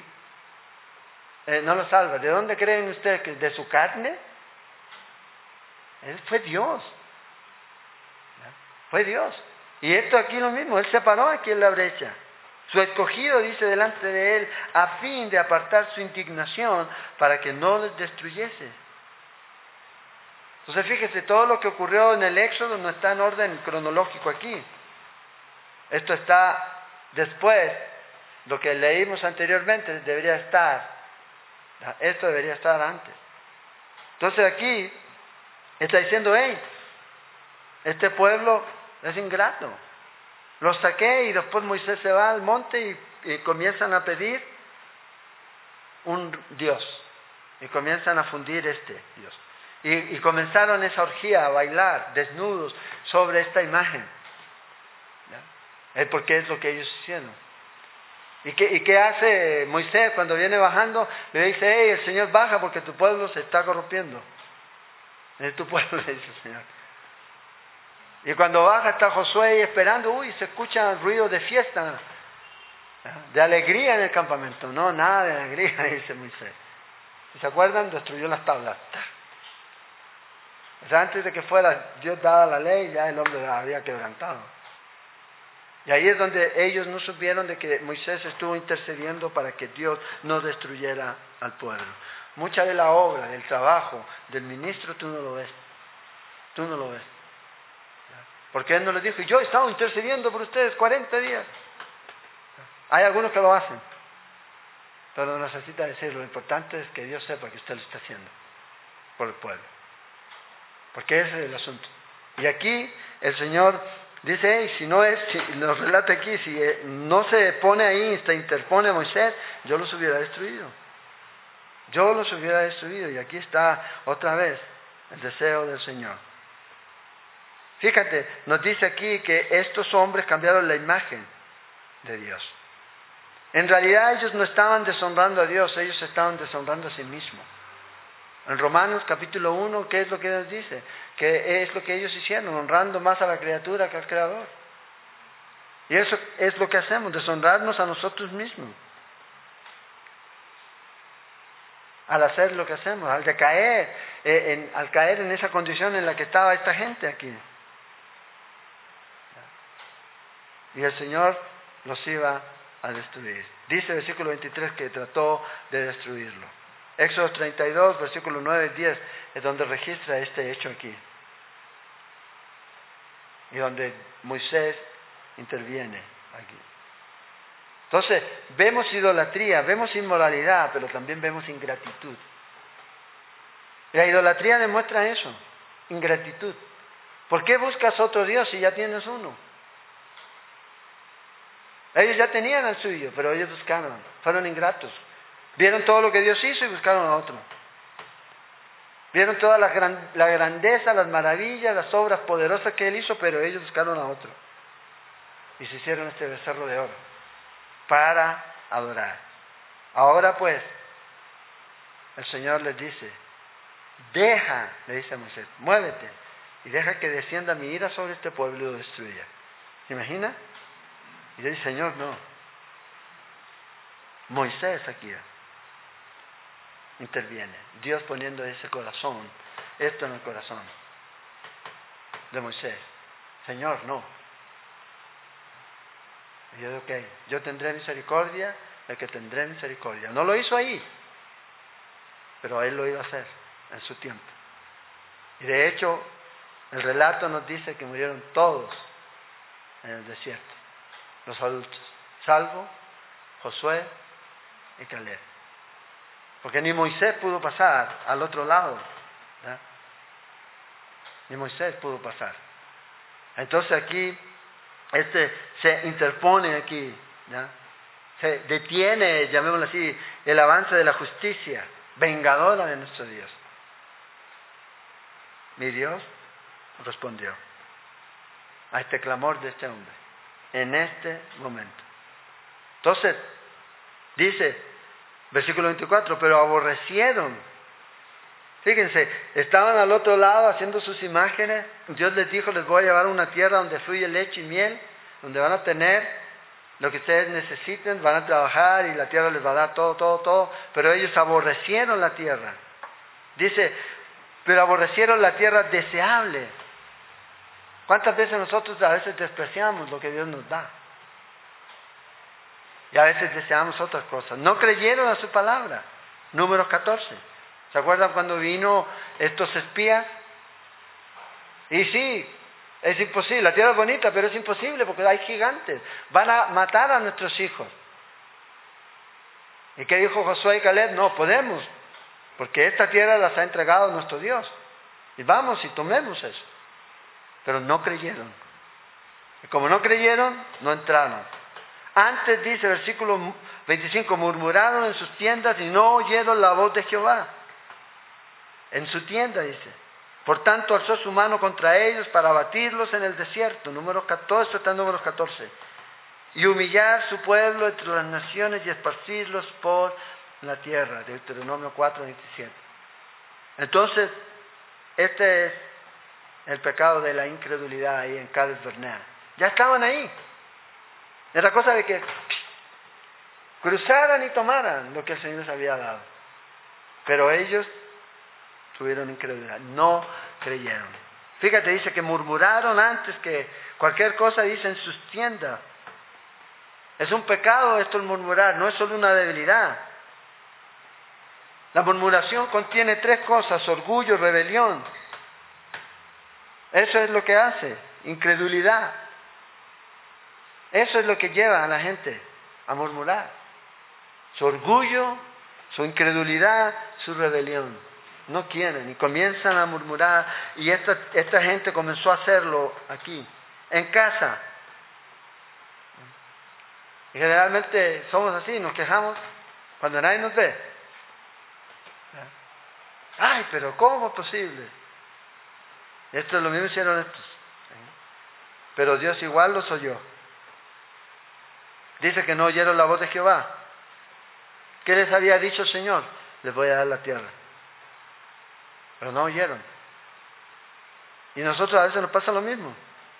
S2: eh, no lo salvas? ¿De dónde creen ustedes? ¿Que de su carne? Él fue Dios. Fue Dios. Y esto aquí lo mismo, él se paró aquí en la brecha. Su escogido dice delante de él a fin de apartar su indignación para que no les destruyese. Entonces fíjese, todo lo que ocurrió en el Éxodo no está en orden cronológico aquí. Esto está después, lo que leímos anteriormente debería estar. Esto debería estar antes. Entonces aquí está diciendo, hey, este pueblo es ingrato. Los saqué y después Moisés se va al monte y, y comienzan a pedir un Dios. Y comienzan a fundir este Dios. Y, y comenzaron esa orgía a bailar desnudos sobre esta imagen. ¿Ya? Es porque es lo que ellos hicieron. ¿Y qué, ¿Y qué hace Moisés cuando viene bajando? Le dice, hey, el Señor baja porque tu pueblo se está corrompiendo. Es tu pueblo, le dice el Señor. Y cuando baja está Josué ahí esperando, uy, se escucha ruido de fiesta, de alegría en el campamento. No, nada de alegría, dice Moisés. ¿Se acuerdan? Destruyó las tablas. O sea, antes de que fuera Dios daba la ley, ya el hombre la había quebrantado. Y ahí es donde ellos no supieron de que Moisés estuvo intercediendo para que Dios no destruyera al pueblo. Mucha de la obra, del trabajo, del ministro, tú no lo ves. Tú no lo ves. Porque Él no les dijo, yo he estado intercediendo por ustedes cuarenta días. Hay algunos que lo hacen, pero no necesita decirlo. Lo importante es que Dios sepa que usted lo está haciendo por el pueblo. Porque ese es el asunto. Y aquí el Señor dice, hey, si no es, si nos relata aquí, si no se pone ahí, se interpone Moisés, yo los hubiera destruido. Yo los hubiera destruido. Y aquí está otra vez el deseo del Señor. Fíjate, nos dice aquí que estos hombres cambiaron la imagen de Dios. En realidad ellos no estaban deshonrando a Dios, ellos estaban deshonrando a sí mismos. En Romanos capítulo uno, ¿qué es lo que nos dice? Que es lo que ellos hicieron, honrando más a la criatura que al Creador. Y eso es lo que hacemos, deshonrarnos a nosotros mismos. Al hacer lo que hacemos, al decaer, eh, en, al caer en esa condición en la que estaba esta gente aquí. Y el Señor los iba a destruir. Dice el versículo veintitrés que trató de destruirlo. Éxodo treinta y dos, versículos nueve y diez, es donde registra este hecho aquí. Y donde Moisés interviene aquí. Entonces, vemos idolatría, vemos inmoralidad, pero también vemos ingratitud. La idolatría demuestra eso, ingratitud. ¿Por qué buscas otro Dios si ya tienes uno? Ellos ya tenían el suyo, pero ellos buscaron, fueron ingratos. Vieron todo lo que Dios hizo y buscaron a otro. Vieron toda la, gran, la grandeza, las maravillas, las obras poderosas que Él hizo, pero ellos buscaron a otro. Y se hicieron este becerro de oro para adorar. Ahora pues, el Señor les dice, deja, le dice a Moisés, muévete y deja que descienda mi ira sobre este pueblo y lo destruya. ¿Se imagina? Y le dice, Señor, no. Moisés aquí interviene. Dios poniendo ese corazón, esto en el corazón de Moisés. Señor, no. Y yo digo, ok, yo tendré misericordia, el que tendré misericordia. No lo hizo ahí, pero Él lo iba a hacer en su tiempo. Y de hecho, el relato nos dice que murieron todos en el desierto, los adultos, salvo Josué y Caleb. Porque ni Moisés pudo pasar al otro lado, ¿verdad? Ni Moisés pudo pasar. Entonces aquí, este se interpone aquí, ¿verdad? Se detiene, llamémoslo así, el avance de la justicia vengadora de nuestro Dios. Mi Dios respondió a este clamor de este hombre en este momento. Entonces, dice, versículo veinticuatro, pero aborrecieron. Fíjense, estaban al otro lado haciendo sus imágenes. Dios les dijo, les voy a llevar a una tierra donde fluye leche y miel, donde van a tener lo que ustedes necesiten, van a trabajar y la tierra les va a dar todo, todo, todo. Pero ellos aborrecieron la tierra. Dice, pero aborrecieron la tierra deseable. ¿Cuántas veces nosotros a veces despreciamos lo que Dios nos da? Y a veces deseamos otras cosas. No creyeron a su palabra. Números catorce. ¿Se acuerdan cuando vino estos espías? Y sí, es imposible. La tierra es bonita, pero es imposible porque hay gigantes. Van a matar a nuestros hijos. ¿Y qué dijo Josué y Caleb? No, podemos. Porque esta tierra las ha entregado nuestro Dios. Y vamos y tomemos eso. Pero no creyeron. Y como no creyeron, no entraron. Antes dice, versículo veinticinco, murmuraron en sus tiendas y no oyeron la voz de Jehová. En su tienda dice. Por tanto, alzó su mano contra ellos para abatirlos en el desierto. Número catorce, está en números catorce. Y humillar su pueblo entre las naciones y esparcirlos por la tierra. Deuteronomio cuatro, veintisiete. Entonces, este es el pecado de la incredulidad ahí en Cades Barnea. Ya estaban ahí. Era cosa de que cruzaran y tomaran lo que el Señor les había dado. Pero ellos tuvieron incredulidad, no creyeron. Fíjate, dice que murmuraron antes que cualquier cosa, dice en sus tiendas. Es un pecado esto el murmurar, no es solo una debilidad. La murmuración contiene tres cosas: orgullo, rebelión. Eso es lo que hace. incredulidad. Eso es lo que lleva a la gente a murmurar. Su orgullo, su incredulidad, su rebelión. No quieren y comienzan a murmurar. Y esta, esta gente comenzó a hacerlo aquí, en casa. Y generalmente somos así, nos quejamos cuando nadie nos ve. Ay, pero ¿cómo es posible? Esto es lo mismo hicieron estos. Pero Dios igual los oyó. Dice que no oyeron la voz de Jehová. ¿Qué les había dicho el Señor? Les voy a dar la tierra. Pero no oyeron. Y nosotros a veces nos pasa lo mismo.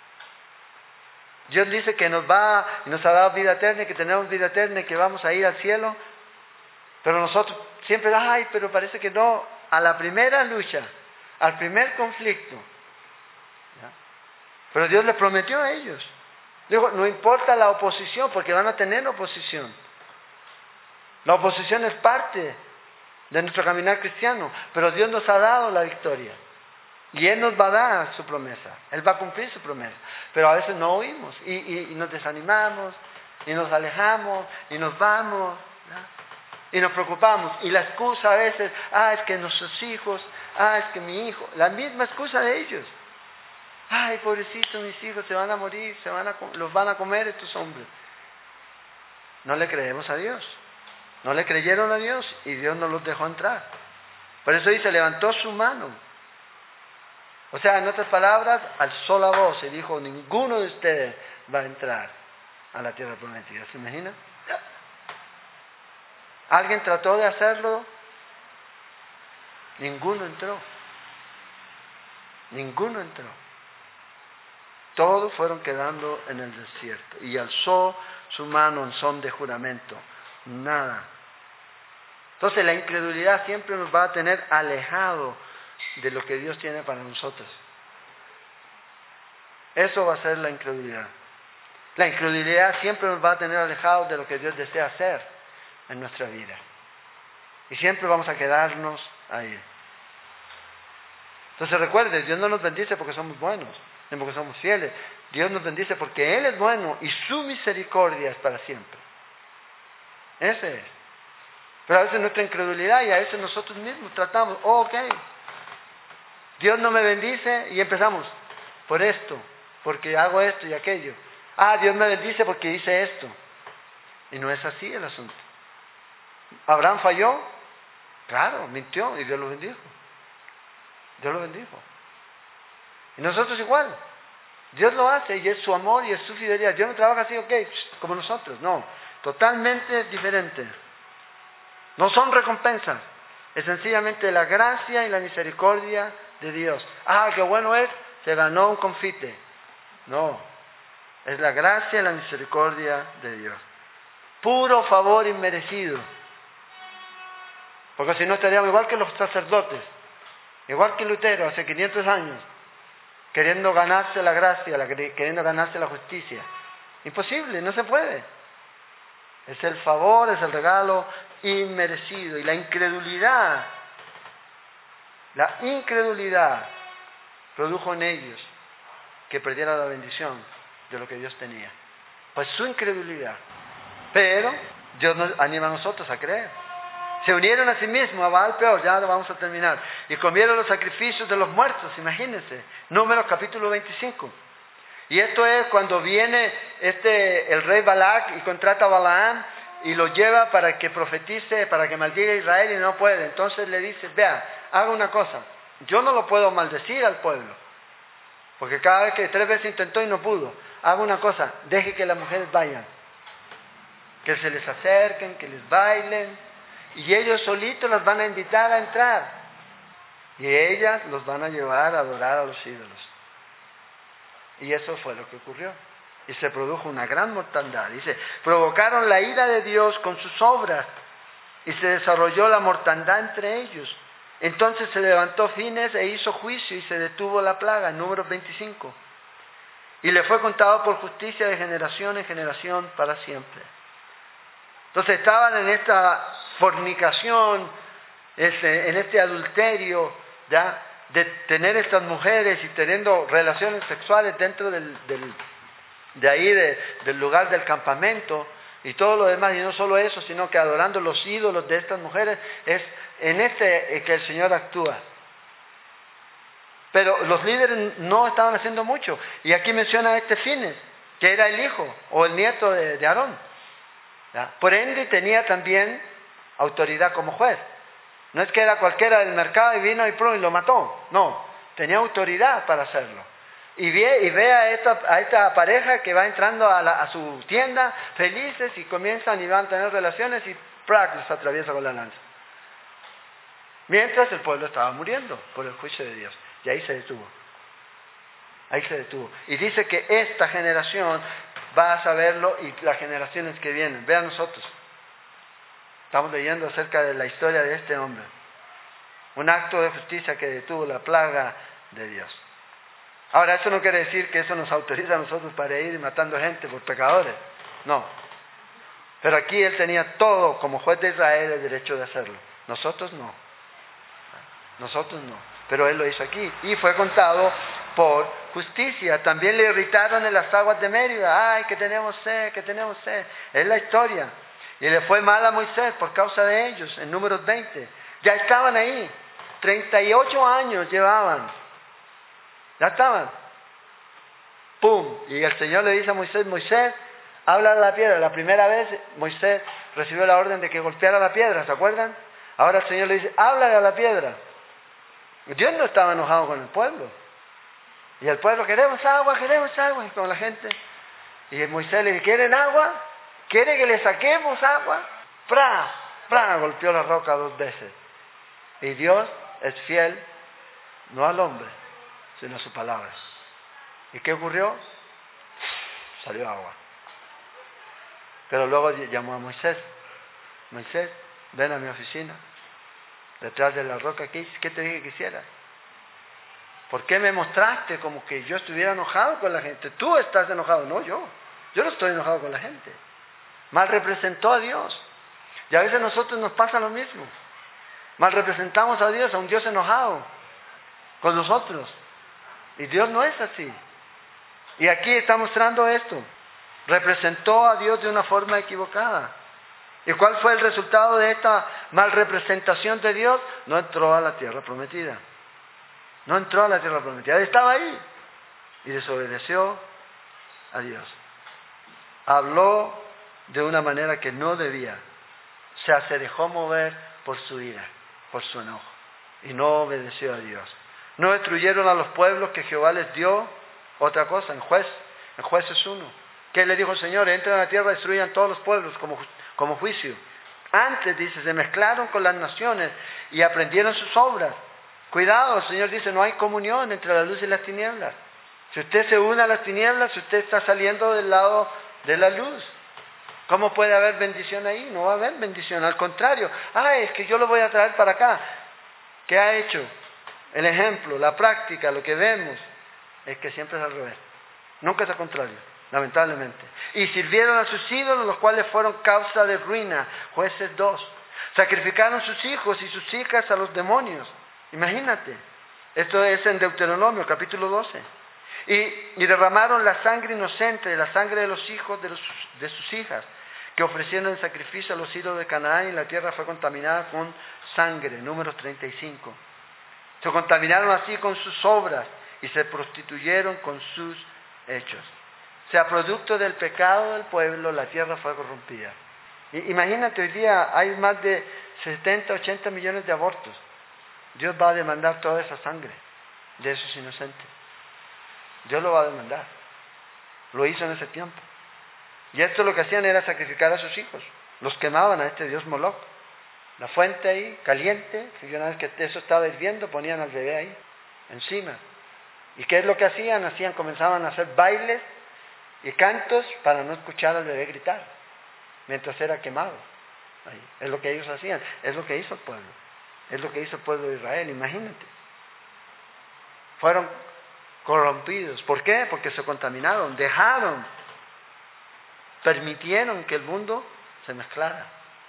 S2: Dios dice que nos va y nos ha dado vida eterna, y que tenemos vida eterna y que vamos a ir al cielo. Pero nosotros siempre, ay, pero parece que no. A la primera lucha, al primer conflicto. ¿Ya? Pero Dios les prometió a ellos. Dijo, no importa la oposición, porque van a tener oposición. La oposición es parte de nuestro caminar cristiano, pero Dios nos ha dado la victoria. Y Él nos va a dar su promesa. Él va a cumplir su promesa. Pero a veces no oímos y, y, y nos desanimamos y nos alejamos y nos vamos, ¿no? Y nos preocupamos. Y la excusa a veces, ah, es que nuestros hijos, ah, es que mi hijo, la misma excusa de ellos. Ay, pobrecito, mis hijos se van a morir, se van a, los van a comer estos hombres. No le creemos a Dios. No le creyeron a Dios y Dios no los dejó entrar. Por eso dice, levantó su mano. O sea, en otras palabras, alzó la voz y dijo, ninguno de ustedes va a entrar a la tierra prometida. ¿Se imagina? ¿Alguien trató de hacerlo? Ninguno entró. Ninguno entró. Todos fueron quedando en el desierto. Y alzó su mano en son de juramento. Nada. Entonces la incredulidad siempre nos va a tener alejado de lo que Dios tiene para nosotros. Eso va a ser la incredulidad. La incredulidad siempre nos va a tener alejados de lo que Dios desea hacer en nuestra vida. Y siempre vamos a quedarnos ahí. Entonces recuerde, Dios no nos bendice porque somos buenos, ni porque somos fieles. Dios nos bendice porque Él es bueno y su misericordia es para siempre. Ese es. Pero a veces nuestra incredulidad y a veces nosotros mismos tratamos, oh, ok, Dios no me bendice y empezamos por esto, porque hago esto y aquello. Ah, Dios me bendice porque hice esto. Y no es así el asunto. ¿Abraham falló? Claro, mintió y Dios lo bendijo. Dios lo bendijo. Y nosotros igual. Dios lo hace y es su amor y es su fidelidad. Dios no trabaja así, ok, como nosotros. No, totalmente diferente. No son recompensas. Es sencillamente la gracia y la misericordia de Dios. Ah, qué bueno es, se ganó un confite. No, es la gracia y la misericordia de Dios. Puro favor inmerecido. Porque si no estaríamos igual que los sacerdotes, igual que Lutero hace quinientos años, queriendo ganarse la gracia, la, queriendo ganarse la justicia. Imposible, no se puede. Es el favor, es el regalo inmerecido. Y la incredulidad, la incredulidad produjo en ellos que perdieran la bendición de lo que Dios tenía. Pues su incredulidad. Pero Dios nos anima a nosotros a creer. Se unieron a sí mismos a Baal Peor, ya lo vamos a terminar. Y comieron los sacrificios de los muertos, imagínense. Números capítulo veinticinco. Y esto es cuando viene este, el rey Balac y contrata a Balaam y lo lleva para que profetice, para que maldiga a Israel y no puede. Entonces le dice, vea, haga una cosa. Yo no lo puedo maldecir al pueblo. Porque cada vez que tres veces intentó y no pudo. Haga una cosa, deje que las mujeres vayan. Que se les acerquen, que les bailen. Y ellos solitos las van a invitar a entrar. Y ellas los van a llevar a adorar a los ídolos. Y eso fue lo que ocurrió. Y se produjo una gran mortandad. Dice, provocaron la ira de Dios con sus obras. Y se desarrolló la mortandad entre ellos. Entonces se levantó Fines e hizo juicio y se detuvo la plaga. Números veinticinco. Y le fue contado por justicia de generación en generación para siempre. Entonces estaban en esta fornicación, en este adulterio, ¿ya? de tener estas mujeres y teniendo relaciones sexuales dentro del, del, de ahí, de, del lugar del campamento y todo lo demás, y no solo eso, sino que adorando los ídolos de estas mujeres, es en este que el Señor actúa. Pero los líderes no estaban haciendo mucho, y aquí menciona a este Fines, que era el hijo o el nieto de, de Aarón. ¿Ya? Por ende tenía también autoridad como juez. No es que era cualquiera del mercado y vino y, pro y lo mató. No, tenía autoridad para hacerlo. Y ve, y ve a, esta, a esta pareja que va entrando a, la, a su tienda felices y comienzan y van a tener relaciones y ¡prac! Los atraviesa con la lanza. Mientras el pueblo estaba muriendo por el juicio de Dios. Y ahí se detuvo. Ahí se detuvo. Y dice que esta generación va a saberlo y las generaciones que vienen. Vean nosotros. Estamos leyendo acerca de la historia de este hombre. Un acto de justicia que detuvo la plaga de Dios. Ahora, eso no quiere decir que eso nos autoriza a nosotros para ir matando gente por pecadores. No. Pero aquí él tenía todo, como juez de Israel, el derecho de hacerlo. Nosotros no. Nosotros no. Pero él lo hizo aquí. Y fue contado por justicia. También le irritaron en las aguas de Mérida. Ay, que tenemos sed, que tenemos sed. Es la historia. Y le fue mal a Moisés por causa de ellos, en Números veinte. Ya estaban ahí. treinta y ocho años llevaban. Ya estaban. ¡Pum! Y el Señor le dice a Moisés, Moisés, habla a la piedra. La primera vez Moisés recibió la orden de que golpeara la piedra, ¿se acuerdan? Ahora el Señor le dice, háblale a la piedra. Dios no estaba enojado con el pueblo. Y el pueblo, queremos agua, queremos agua. Y con la gente. Y Moisés le dice, ¿quieren agua? ¿Quiere que le saquemos agua? ¡Pra! ¡Pra! Golpeó la roca dos veces. Y Dios es fiel, no al hombre, sino a su palabra. ¿Y qué ocurrió? Salió agua. Pero luego llamó a Moisés. Moisés, ven a mi oficina. Detrás de la roca, ¿qué, qué te dije que hiciera? ¿Por qué me mostraste como que yo estuviera enojado con la gente? Tú estás enojado, no yo. Yo no estoy enojado con la gente. Mal representó a Dios. Y a veces a nosotros nos pasa lo mismo. Mal representamos a Dios, a un Dios enojado con nosotros. Y Dios no es así. Y aquí está mostrando esto. Representó a Dios de una forma equivocada. ¿Y cuál fue el resultado de esta mal representación de Dios? No entró a la tierra prometida. No entró a la tierra prometida. Él estaba ahí. Y desobedeció a Dios. Habló de una manera que no debía. O sea, se dejó mover por su ira, por su enojo. Y no obedeció a Dios. No destruyeron a los pueblos que Jehová les dio. Otra cosa, en juez, en Jueces uno. ¿Qué le dijo el Señor? Entren a la tierra y destruyan todos los pueblos como, como juicio. Antes, dice, se mezclaron con las naciones y aprendieron sus obras. Cuidado, el Señor dice, no hay comunión entre la luz y las tinieblas. Si usted se une a las tinieblas, usted está saliendo del lado de la luz. ¿Cómo puede haber bendición ahí? No va a haber bendición, al contrario. Ah, es que yo lo voy a traer para acá. ¿Qué ha hecho? El ejemplo, la práctica, lo que vemos, es que siempre es al revés. Nunca es al contrario, lamentablemente. Y sirvieron a sus ídolos, los cuales fueron causa de ruina. Jueces dos. Sacrificaron sus hijos y sus hijas a los demonios. Imagínate. Esto es en Deuteronomio, capítulo doce. Y, y derramaron la sangre inocente, la sangre de los hijos de, los, de sus hijas, que ofrecieron en sacrificio a los ídolos de Canaán, y la tierra fue contaminada con sangre. Números treinta y cinco. Se contaminaron así con sus obras y se prostituyeron con sus hechos. O sea, producto del pecado del pueblo, la tierra fue corrompida. Y, imagínate, hoy día hay más de setenta, ochenta millones de abortos. Dios va a demandar toda esa sangre de esos inocentes. Dios lo va a demandar. Lo hizo en ese tiempo. Y esto lo que hacían era sacrificar a sus hijos. Los quemaban a este dios Moloch. La fuente ahí, caliente, y una vez que eso estaba hirviendo, ponían al bebé ahí, encima. ¿Y qué es lo que hacían? Hacían, comenzaban a hacer bailes y cantos para no escuchar al bebé gritar, mientras era quemado. Ahí. Es lo que ellos hacían, es lo que hizo el pueblo. Es lo que hizo el pueblo de Israel, imagínate. Fueron corrompidos. ¿Por qué? Porque se contaminaron, dejaron, permitieron que el mundo se mezclara.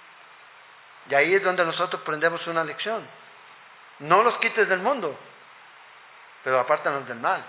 S2: Y ahí es donde nosotros aprendemos una lección. No los quites del mundo, pero apártanos del mal.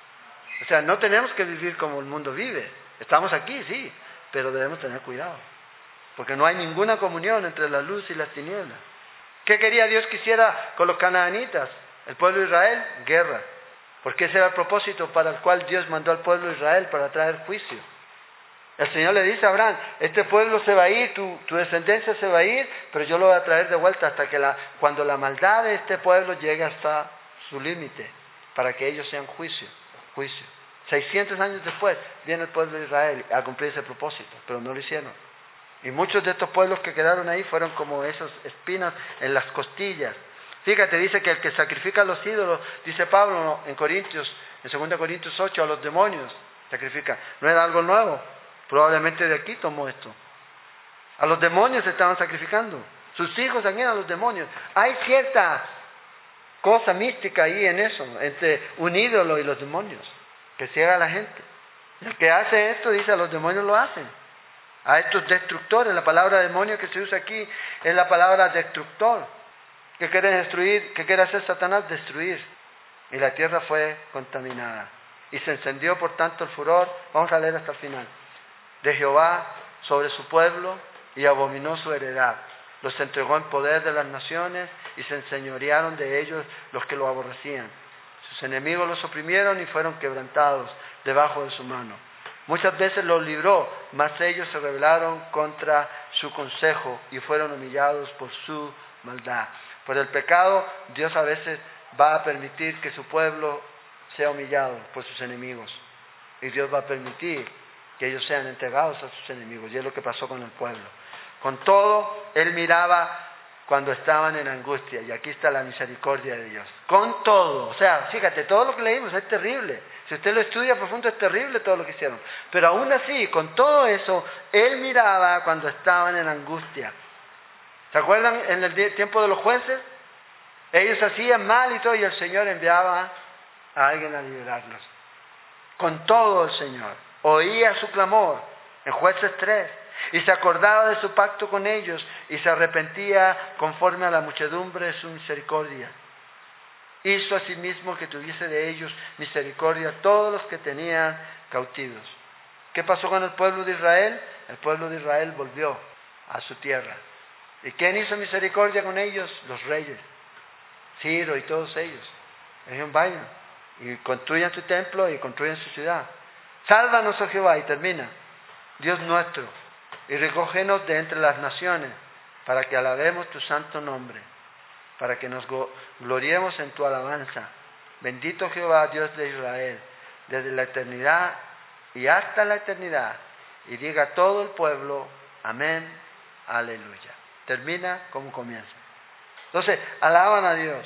S2: O sea, no tenemos que vivir como el mundo vive. Estamos aquí, sí, pero debemos tener cuidado, porque no hay ninguna comunión entre la luz y las tinieblas. ¿Qué quería Dios que hiciera con los canaanitas? El pueblo de Israel, guerra. Porque ese era el propósito para el cual Dios mandó al pueblo de Israel, para traer juicio. El Señor le dice a Abraham, este pueblo se va a ir, tu, tu descendencia se va a ir, pero yo lo voy a traer de vuelta hasta que la, cuando la maldad de este pueblo llegue hasta su límite, para que ellos sean juicio, juicio. seiscientos años después viene el pueblo de Israel a cumplir ese propósito, pero no lo hicieron. Y muchos de estos pueblos que quedaron ahí fueron como esas espinas en las costillas. Fíjate, dice que el que sacrifica a los ídolos, dice Pablo en Corintios, en segunda Corintios ocho, a los demonios sacrifica. No era algo nuevo, probablemente de aquí tomó esto. A los demonios se estaban sacrificando, sus hijos también a los demonios. Hay cierta cosa mística ahí en eso, entre un ídolo y los demonios, que ciega a la gente. El que hace esto, dice, a los demonios lo hacen. A estos destructores, la palabra demonio que se usa aquí es la palabra destructor. ¿Qué quiere destruir? ¿Qué quiere hacer Satanás? Destruir. Y la tierra fue contaminada. Y se encendió por tanto el furor, vamos a leer hasta el final, de Jehová sobre su pueblo, y abominó su heredad. Los entregó en poder de las naciones, y se enseñorearon de ellos los que lo aborrecían. Sus enemigos los oprimieron y fueron quebrantados debajo de su mano. Muchas veces los libró, mas ellos se rebelaron contra su consejo y fueron humillados por su maldad. Por el pecado, Dios a veces va a permitir que su pueblo sea humillado por sus enemigos. Y Dios va a permitir que ellos sean entregados a sus enemigos. Y es lo que pasó con el pueblo. Con todo, Él miraba cuando estaban en angustia. Y aquí está la misericordia de Dios. Con todo. O sea, fíjate, todo lo que leímos es terrible. Si usted lo estudia a profundo, es terrible todo lo que hicieron. Pero aún así, con todo eso, Él miraba cuando estaban en angustia. ¿Se acuerdan en el tiempo de los jueces? Ellos hacían mal y todo, y el Señor enviaba a alguien a liberarlos. Con todo el Señor oía su clamor en Jueces tres, y se acordaba de su pacto con ellos, y se arrepentía conforme a la muchedumbre de su misericordia. Hizo asimismo que tuviese de ellos misericordia todos los que tenían cautivos. ¿Qué pasó con el pueblo de Israel? El pueblo de Israel volvió a su tierra. ¿Y quién hizo misericordia con ellos? Los reyes, Ciro y todos ellos. Ellos vayan y construyan tu templo y construyan su ciudad. Sálvanos, oh Jehová, y termina, Dios nuestro, y recógenos de entre las naciones, para que alabemos tu santo nombre, para que nos gloriemos en tu alabanza. Bendito Jehová, Dios de Israel, desde la eternidad y hasta la eternidad. Y diga todo el pueblo, amén, aleluya. Termina como comienza. Entonces, alaban a Dios.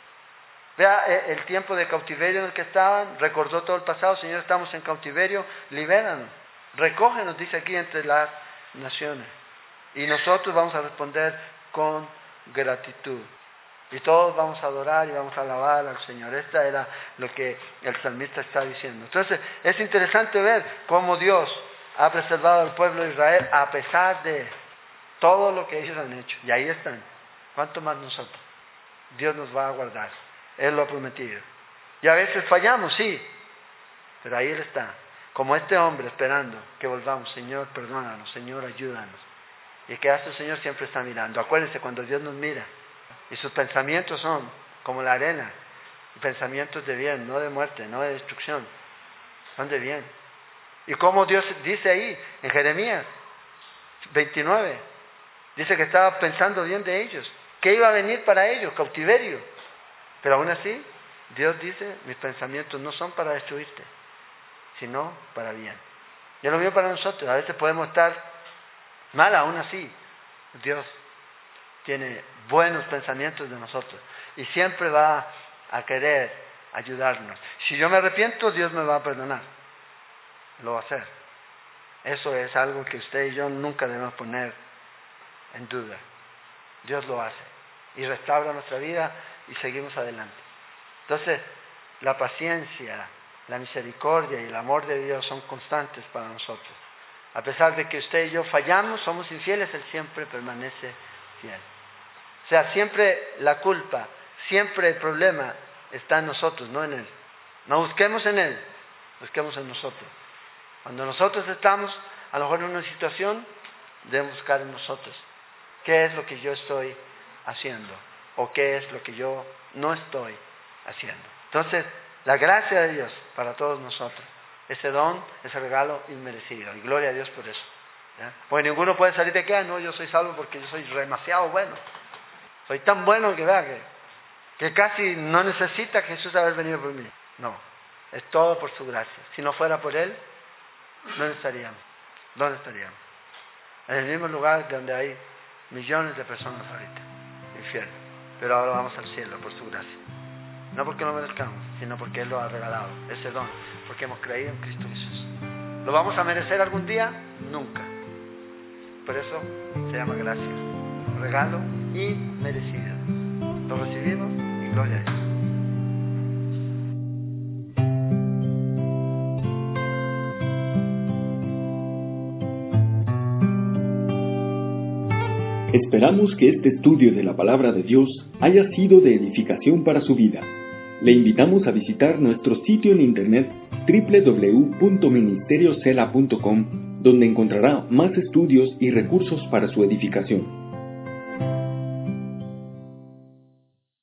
S2: Vea el tiempo de cautiverio en el que estaban, recordó todo el pasado. Señor, estamos en cautiverio, libéranos, recógenos, dice aquí, entre las naciones. Y nosotros vamos a responder con gratitud. Y todos vamos a adorar y vamos a alabar al Señor. Esta era lo que el salmista está diciendo. Entonces, es interesante ver cómo Dios ha preservado al pueblo de Israel a pesar de todo lo que ellos han hecho. Y ahí están. ¿Cuánto más nosotros? Dios nos va a guardar. Él lo ha prometido. Y a veces fallamos, sí. Pero ahí Él está. Como este hombre esperando que volvamos. Señor, perdónanos. Señor, ayúdanos. ¿Y qué hace el Señor? Siempre está mirando. Acuérdense, cuando Dios nos mira, y sus pensamientos son como la arena, pensamientos de bien, no de muerte, no de destrucción, son de bien. Y como Dios dice ahí, en Jeremías veintinueve, dice que estaba pensando bien de ellos, que iba a venir para ellos, cautiverio. Pero aún así, Dios dice, mis pensamientos no son para destruirte, sino para bien. Y es lo mismo para nosotros. A veces podemos estar mal, aún así Dios tiene buenos pensamientos de nosotros y siempre va a querer ayudarnos. Si yo me arrepiento, Dios me va a perdonar. Lo va a hacer. Eso es algo que usted y yo nunca debemos poner en duda. Dios lo hace y restaura nuestra vida y seguimos adelante. Entonces, la paciencia, la misericordia y el amor de Dios son constantes para nosotros. A pesar de que usted y yo fallamos, somos infieles, Él siempre permanece fiel. O sea, siempre la culpa, siempre el problema está en nosotros, no en Él. No busquemos en Él, busquemos en nosotros. Cuando nosotros estamos, a lo mejor en una situación, debemos buscar en nosotros. ¿Qué es lo que yo estoy haciendo? ¿O qué es lo que yo no estoy haciendo? Entonces, la gracia de Dios para todos nosotros, ese don, ese regalo inmerecido. Y gloria a Dios por eso. ¿Ya? Porque ninguno puede salir de que, ah, no, yo soy salvo porque yo soy demasiado bueno. Soy tan bueno que vea que, que casi no necesita Jesús haber venido por mí. No, es todo por su gracia. Si no fuera por Él, ¿dónde estaríamos? ¿Dónde estaríamos? En el mismo lugar donde hay millones de personas ahorita, infierno. Pero ahora vamos al cielo por su gracia. No porque lo merezcamos, sino porque Él lo ha regalado, ese don, porque hemos creído en Cristo Jesús. ¿Lo vamos a merecer algún día? Nunca. Por eso se llama gracia. Regalo inmerecido. Lo recibimos y gloria a Dios.
S1: Esperamos que este estudio de la Palabra de Dios haya sido de edificación para su vida. Le invitamos a visitar nuestro sitio en internet doble u doble u doble u punto ministerio cela punto com, donde encontrará más estudios y recursos para su edificación.